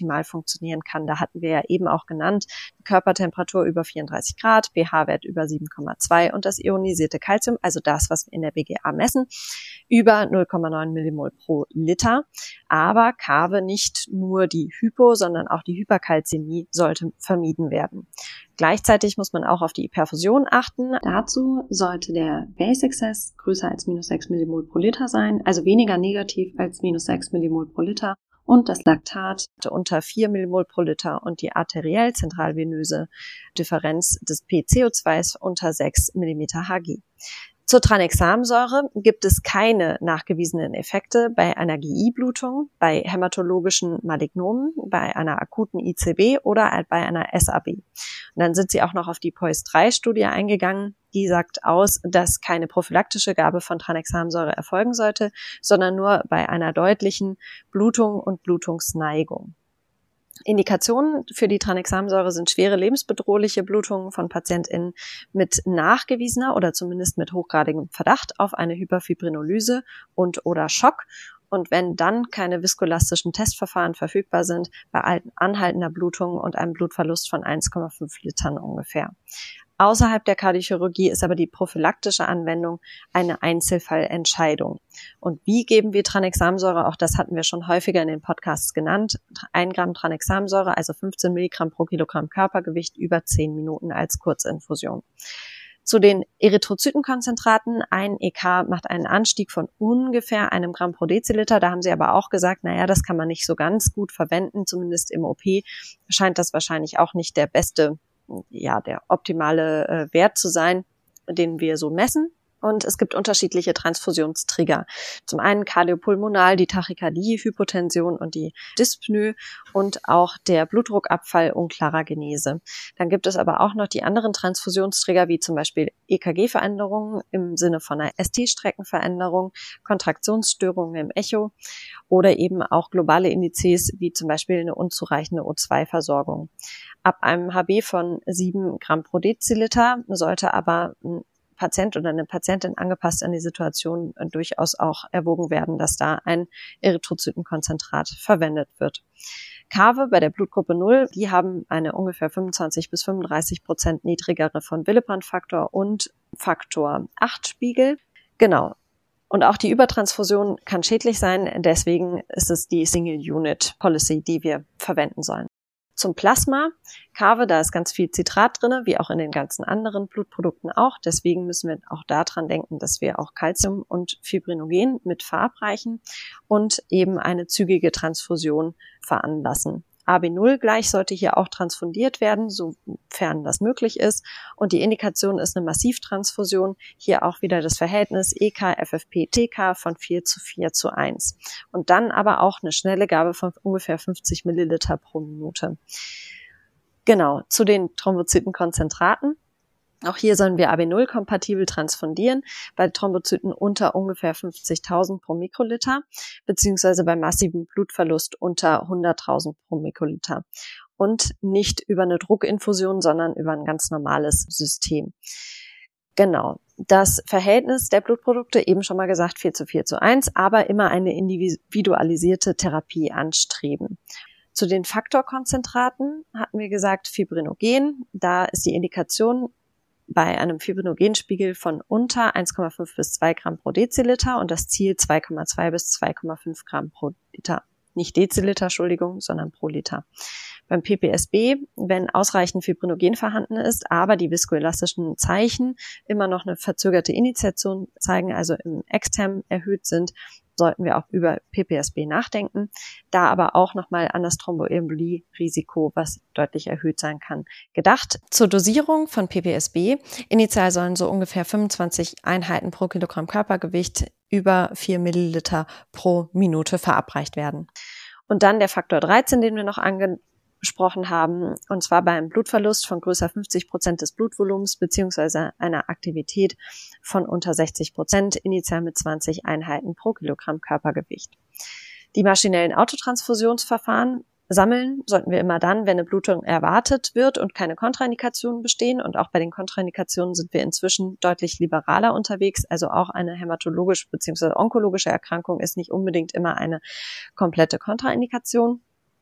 optimal funktionieren kann. Da hatten wir ja eben auch genannt, Körpertemperatur über vierunddreißig Grad, pH-Wert über sieben Komma zwei und das ionisierte Calcium, also das, was wir in der B G A messen, über null Komma neun Millimol pro Liter. Aber Kave nicht nur die Hypo, sondern auch die Hyperkalzämie sollte vermieden werden. Gleichzeitig muss man auch auf die Perfusion achten. Dazu sollte der Base Excess größer als minus sechs Millimol pro Liter sein, also weniger negativ als minus sechs Millimol pro Liter. Und das Laktat unter vier Millimol pro Liter und die arteriell-zentralvenöse Differenz des P C O zwei unter sechs Millimeter Hg. Zur Tranexamsäure gibt es keine nachgewiesenen Effekte bei einer G I-Blutung, bei hämatologischen Malignomen, bei einer akuten I C B oder bei einer S A B. Und dann sind sie auch noch auf die P O I S drei Studie eingegangen. Die sagt aus, dass keine prophylaktische Gabe von Tranexamsäure erfolgen sollte, sondern nur bei einer deutlichen Blutung und Blutungsneigung. Indikationen für die Tranexamsäure sind schwere lebensbedrohliche Blutungen von PatientInnen mit nachgewiesener oder zumindest mit hochgradigem Verdacht auf eine Hyperfibrinolyse und oder Schock. Und wenn dann keine viskoelastischen Testverfahren verfügbar sind, bei anhaltender Blutung und einem Blutverlust von eins Komma fünf Litern ungefähr. Außerhalb der Kardiochirurgie ist aber die prophylaktische Anwendung eine Einzelfallentscheidung. Und wie geben wir Tranexamsäure? Auch das hatten wir schon häufiger in den Podcasts genannt. ein Gramm Tranexamsäure, also fünfzehn Milligramm pro Kilogramm Körpergewicht, über zehn Minuten als Kurzinfusion. Zu den Erythrozytenkonzentraten. Ein E K macht einen Anstieg von ungefähr einem Gramm pro Deziliter. Da haben sie aber auch gesagt, naja, das kann man nicht so ganz gut verwenden, zumindest im O P scheint das wahrscheinlich auch nicht der beste, ja, der optimale äh, Wert zu sein, den wir so messen. Und es gibt unterschiedliche Transfusionstrigger. Zum einen kardiopulmonal, die Tachykardie, Hypotension und die Dyspnoe und auch der Blutdruckabfall unklarer Genese. Dann gibt es aber auch noch die anderen Transfusionstrigger, wie zum Beispiel E K G-Veränderungen im Sinne von einer S T-Streckenveränderung, Kontraktionsstörungen im Echo oder eben auch globale Indizes, wie zum Beispiel eine unzureichende O zwei Versorgung. Ab einem H B von sieben Gramm pro Deziliter sollte aber ein Patient oder eine Patientin angepasst an die Situation durchaus auch erwogen werden, dass da ein Erythrozytenkonzentrat verwendet wird. Kave bei der Blutgruppe null, die haben eine ungefähr fünfundzwanzig bis fünfunddreißig Prozent niedrigere von Willebrand-Faktor und Faktor acht Spiegel. Genau. Und auch die Übertransfusion kann schädlich sein, deswegen ist es die Single-Unit-Policy, die wir verwenden sollen. Zum Plasma. Kave, da ist ganz viel Citrat drin, wie auch in den ganzen anderen Blutprodukten auch. Deswegen müssen wir auch daran denken, dass wir auch Calcium und Fibrinogen mit verabreichen und eben eine zügige Transfusion veranlassen. A B null gleich sollte hier auch transfundiert werden, sofern das möglich ist. Und die Indikation ist eine Massivtransfusion. Hier auch wieder das Verhältnis E K, F F P, T K von vier zu vier zu eins. Und dann aber auch eine schnelle Gabe von ungefähr fünfzig Milliliter pro Minute. Genau, zu den Thrombozytenkonzentraten. Auch hier sollen wir A B null kompatibel transfundieren, bei Thrombozyten unter ungefähr fünfzigtausend pro Mikroliter, beziehungsweise bei massivem Blutverlust unter hunderttausend pro Mikroliter. Und nicht über eine Druckinfusion, sondern über ein ganz normales System. Genau. Das Verhältnis der Blutprodukte, eben schon mal gesagt, vier zu vier zu eins, aber immer eine individualisierte Therapie anstreben. Zu den Faktorkonzentraten hatten wir gesagt, Fibrinogen. Da ist die Indikation bei einem Fibrinogenspiegel von unter eins Komma fünf bis zwei Gramm pro Deziliter und das Ziel zwei Komma zwei bis zwei Komma fünf Gramm pro Liter. Nicht Deziliter, Entschuldigung, sondern pro Liter. Beim P P S B, wenn ausreichend Fibrinogen vorhanden ist, aber die viskoelastischen Zeichen immer noch eine verzögerte Initiation zeigen, also im Exterm erhöht sind, sollten wir auch über P P S B nachdenken, da aber auch nochmal an das Thromboembolie-Risiko, was deutlich erhöht sein kann, gedacht. Zur Dosierung von P P S B, initial sollen so ungefähr fünfundzwanzig Einheiten pro Kilogramm Körpergewicht über vier Milliliter pro Minute verabreicht werden. Und dann der Faktor dreizehn, den wir noch angesprochen haben, und zwar beim Blutverlust von größer fünfzig Prozent des Blutvolumens beziehungsweise einer Aktivität von unter sechzig Prozent, initial mit zwanzig Einheiten pro Kilogramm Körpergewicht. Die maschinellen Autotransfusionsverfahren sammeln sollten wir immer dann, wenn eine Blutung erwartet wird und keine Kontraindikationen bestehen. Und auch bei den Kontraindikationen sind wir inzwischen deutlich liberaler unterwegs. Also auch eine hämatologische bzw. onkologische Erkrankung ist nicht unbedingt immer eine komplette Kontraindikation.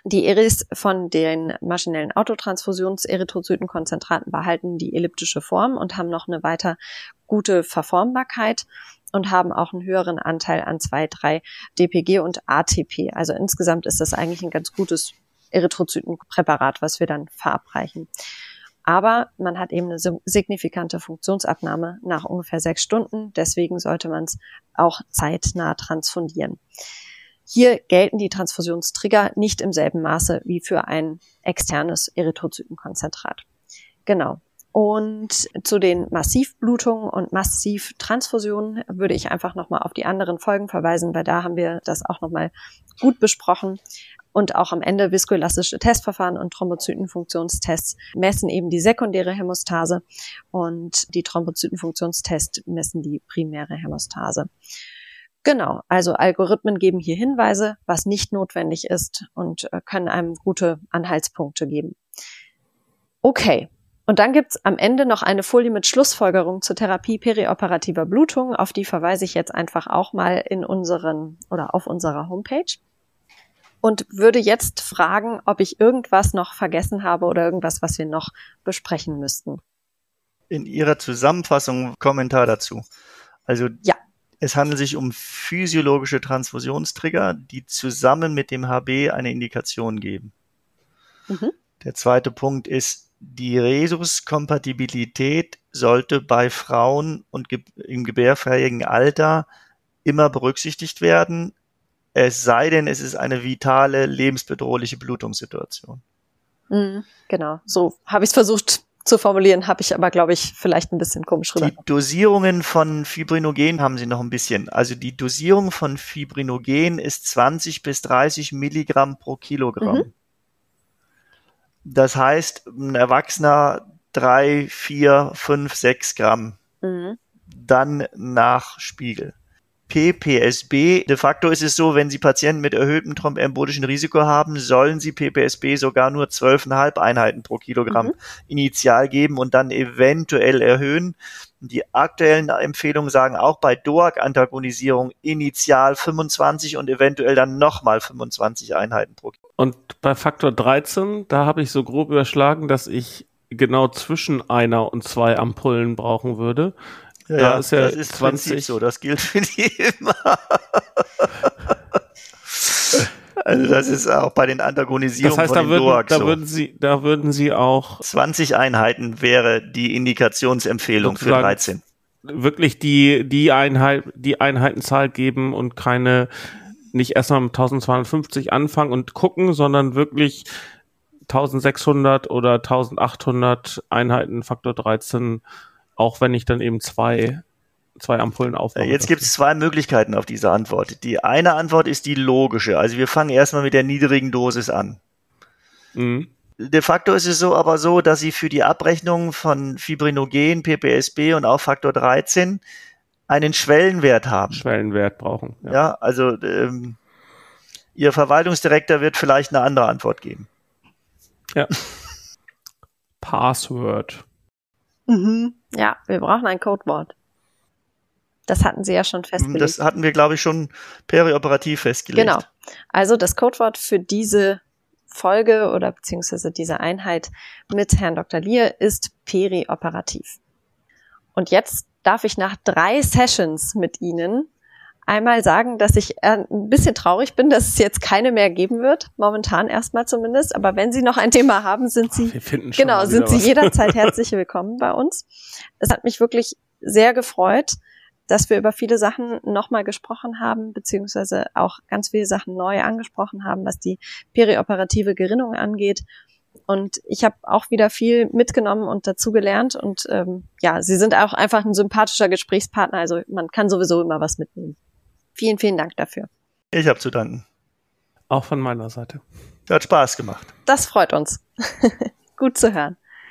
Die Eris von den maschinellen Autotransfusions-Erythrozytenkonzentraten behalten die elliptische Form und haben noch eine weiter gute Verformbarkeit und haben auch einen höheren Anteil an zwei drei D P G und A T P. Also insgesamt ist das eigentlich ein ganz gutes Erythrozytenpräparat, was wir dann verabreichen. Aber man hat eben eine signifikante Funktionsabnahme nach ungefähr sechs Stunden. Deswegen sollte man es auch zeitnah transfundieren. Hier gelten die Transfusionstrigger nicht im selben Maße wie für ein externes Erythrozytenkonzentrat. Genau. Und zu den Massivblutungen und Massivtransfusionen würde ich einfach nochmal auf die anderen Folgen verweisen, weil da haben wir das auch nochmal gut besprochen. Und auch am Ende viskoelastische Testverfahren und Thrombozytenfunktionstests messen eben die sekundäre Hämostase und die Thrombozytenfunktionstests messen die primäre Hämostase. Genau, also Algorithmen geben hier Hinweise, was nicht notwendig ist und können einem gute Anhaltspunkte geben. Okay, und dann gibt's am Ende noch eine Folie mit Schlussfolgerung zur Therapie perioperativer Blutung. Auf die verweise ich jetzt einfach auch mal in unseren oder auf unserer Homepage. Und würde jetzt fragen, ob ich irgendwas noch vergessen habe oder irgendwas, was wir noch besprechen müssten. In Ihrer Zusammenfassung Kommentar dazu. Also ja. Es handelt sich um physiologische Transfusionstrigger, die zusammen mit dem H B eine Indikation geben. Mhm. Der zweite Punkt ist, die Rhesuskompatibilität sollte bei Frauen und ge- im gebärfähigen Alter immer berücksichtigt werden, es sei denn, es ist eine vitale, lebensbedrohliche Blutungssituation. Mhm, genau, so habe ich es versucht zu formulieren, habe ich aber, glaube ich, vielleicht ein bisschen komisch rüber. Die Dosierungen von Fibrinogen haben Sie noch ein bisschen. Also die Dosierung von Fibrinogen ist zwanzig bis dreißig Milligramm pro Kilogramm. Mhm. Das heißt, ein Erwachsener drei, vier, fünf, sechs Gramm. Mhm. Dann nach Spiegel. P P S B, de facto ist es so, wenn Sie Patienten mit erhöhtem thrombembolischen Risiko haben, sollen Sie P P S B sogar nur zwölf Komma fünf Einheiten pro Kilogramm mhm. initial geben und dann eventuell erhöhen. Die aktuellen Empfehlungen sagen auch bei D O A C-Antagonisierung initial fünfundzwanzig und eventuell dann nochmal fünfundzwanzig Einheiten pro Kilogramm. Und bei Faktor dreizehn, da habe ich so grob überschlagen, dass ich genau zwischen einer und zwei Ampullen brauchen würde. Ja, da ist ja das ist zwanzig so, das gilt für die immer. Also das ist auch bei den Antagonisierungen das heißt, von da den D O A C da so. Würden Sie, da würden Sie auch zwanzig Einheiten wäre die Indikationsempfehlung für dreizehn. Wirklich die, die Einheit, die Einheitenzahl geben und keine, nicht erstmal mit eintausendzweihundertfünfzig anfangen und gucken, sondern wirklich eintausendsechshundert oder eintausendachthundert Einheiten Faktor dreizehn, auch wenn ich dann eben zwei, zwei Ampullen aufmache. Jetzt gibt es zwei Möglichkeiten auf diese Antwort. Die eine Antwort ist die logische. Also wir fangen erstmal mit der niedrigen Dosis an. Mhm. De facto ist es so aber so, dass Sie für die Abrechnung von Fibrinogen, P P S B und auch Faktor dreizehn einen Schwellenwert haben. Schwellenwert brauchen. Ja, ja also ähm, Ihr Verwaltungsdirektor wird vielleicht eine andere Antwort geben. Ja. Password. Mhm. Ja, wir brauchen ein Codewort. Das hatten Sie ja schon festgelegt. Das hatten wir, glaube ich, schon perioperativ festgelegt. Genau. Also das Codewort für diese Folge oder beziehungsweise diese Einheit mit Herrn Doktor Lier ist perioperativ. Und jetzt darf ich nach drei Sessions mit Ihnen einmal sagen, dass ich ein bisschen traurig bin, dass es jetzt keine mehr geben wird, momentan erstmal zumindest. Aber wenn Sie noch ein Thema haben, sind Sie, Wir finden schon genau, sind Sie jederzeit herzlich willkommen bei uns. Es hat mich wirklich sehr gefreut, dass wir über viele Sachen nochmal gesprochen haben, beziehungsweise auch ganz viele Sachen neu angesprochen haben, was die perioperative Gerinnung angeht. Und ich habe auch wieder viel mitgenommen und dazu gelernt. Und ähm, ja, Sie sind auch einfach ein sympathischer Gesprächspartner. Also man kann sowieso immer was mitnehmen. Vielen, vielen Dank dafür. Ich habe zu danken. Auch von meiner Seite. Hat Spaß gemacht. Das freut uns. Gut zu hören.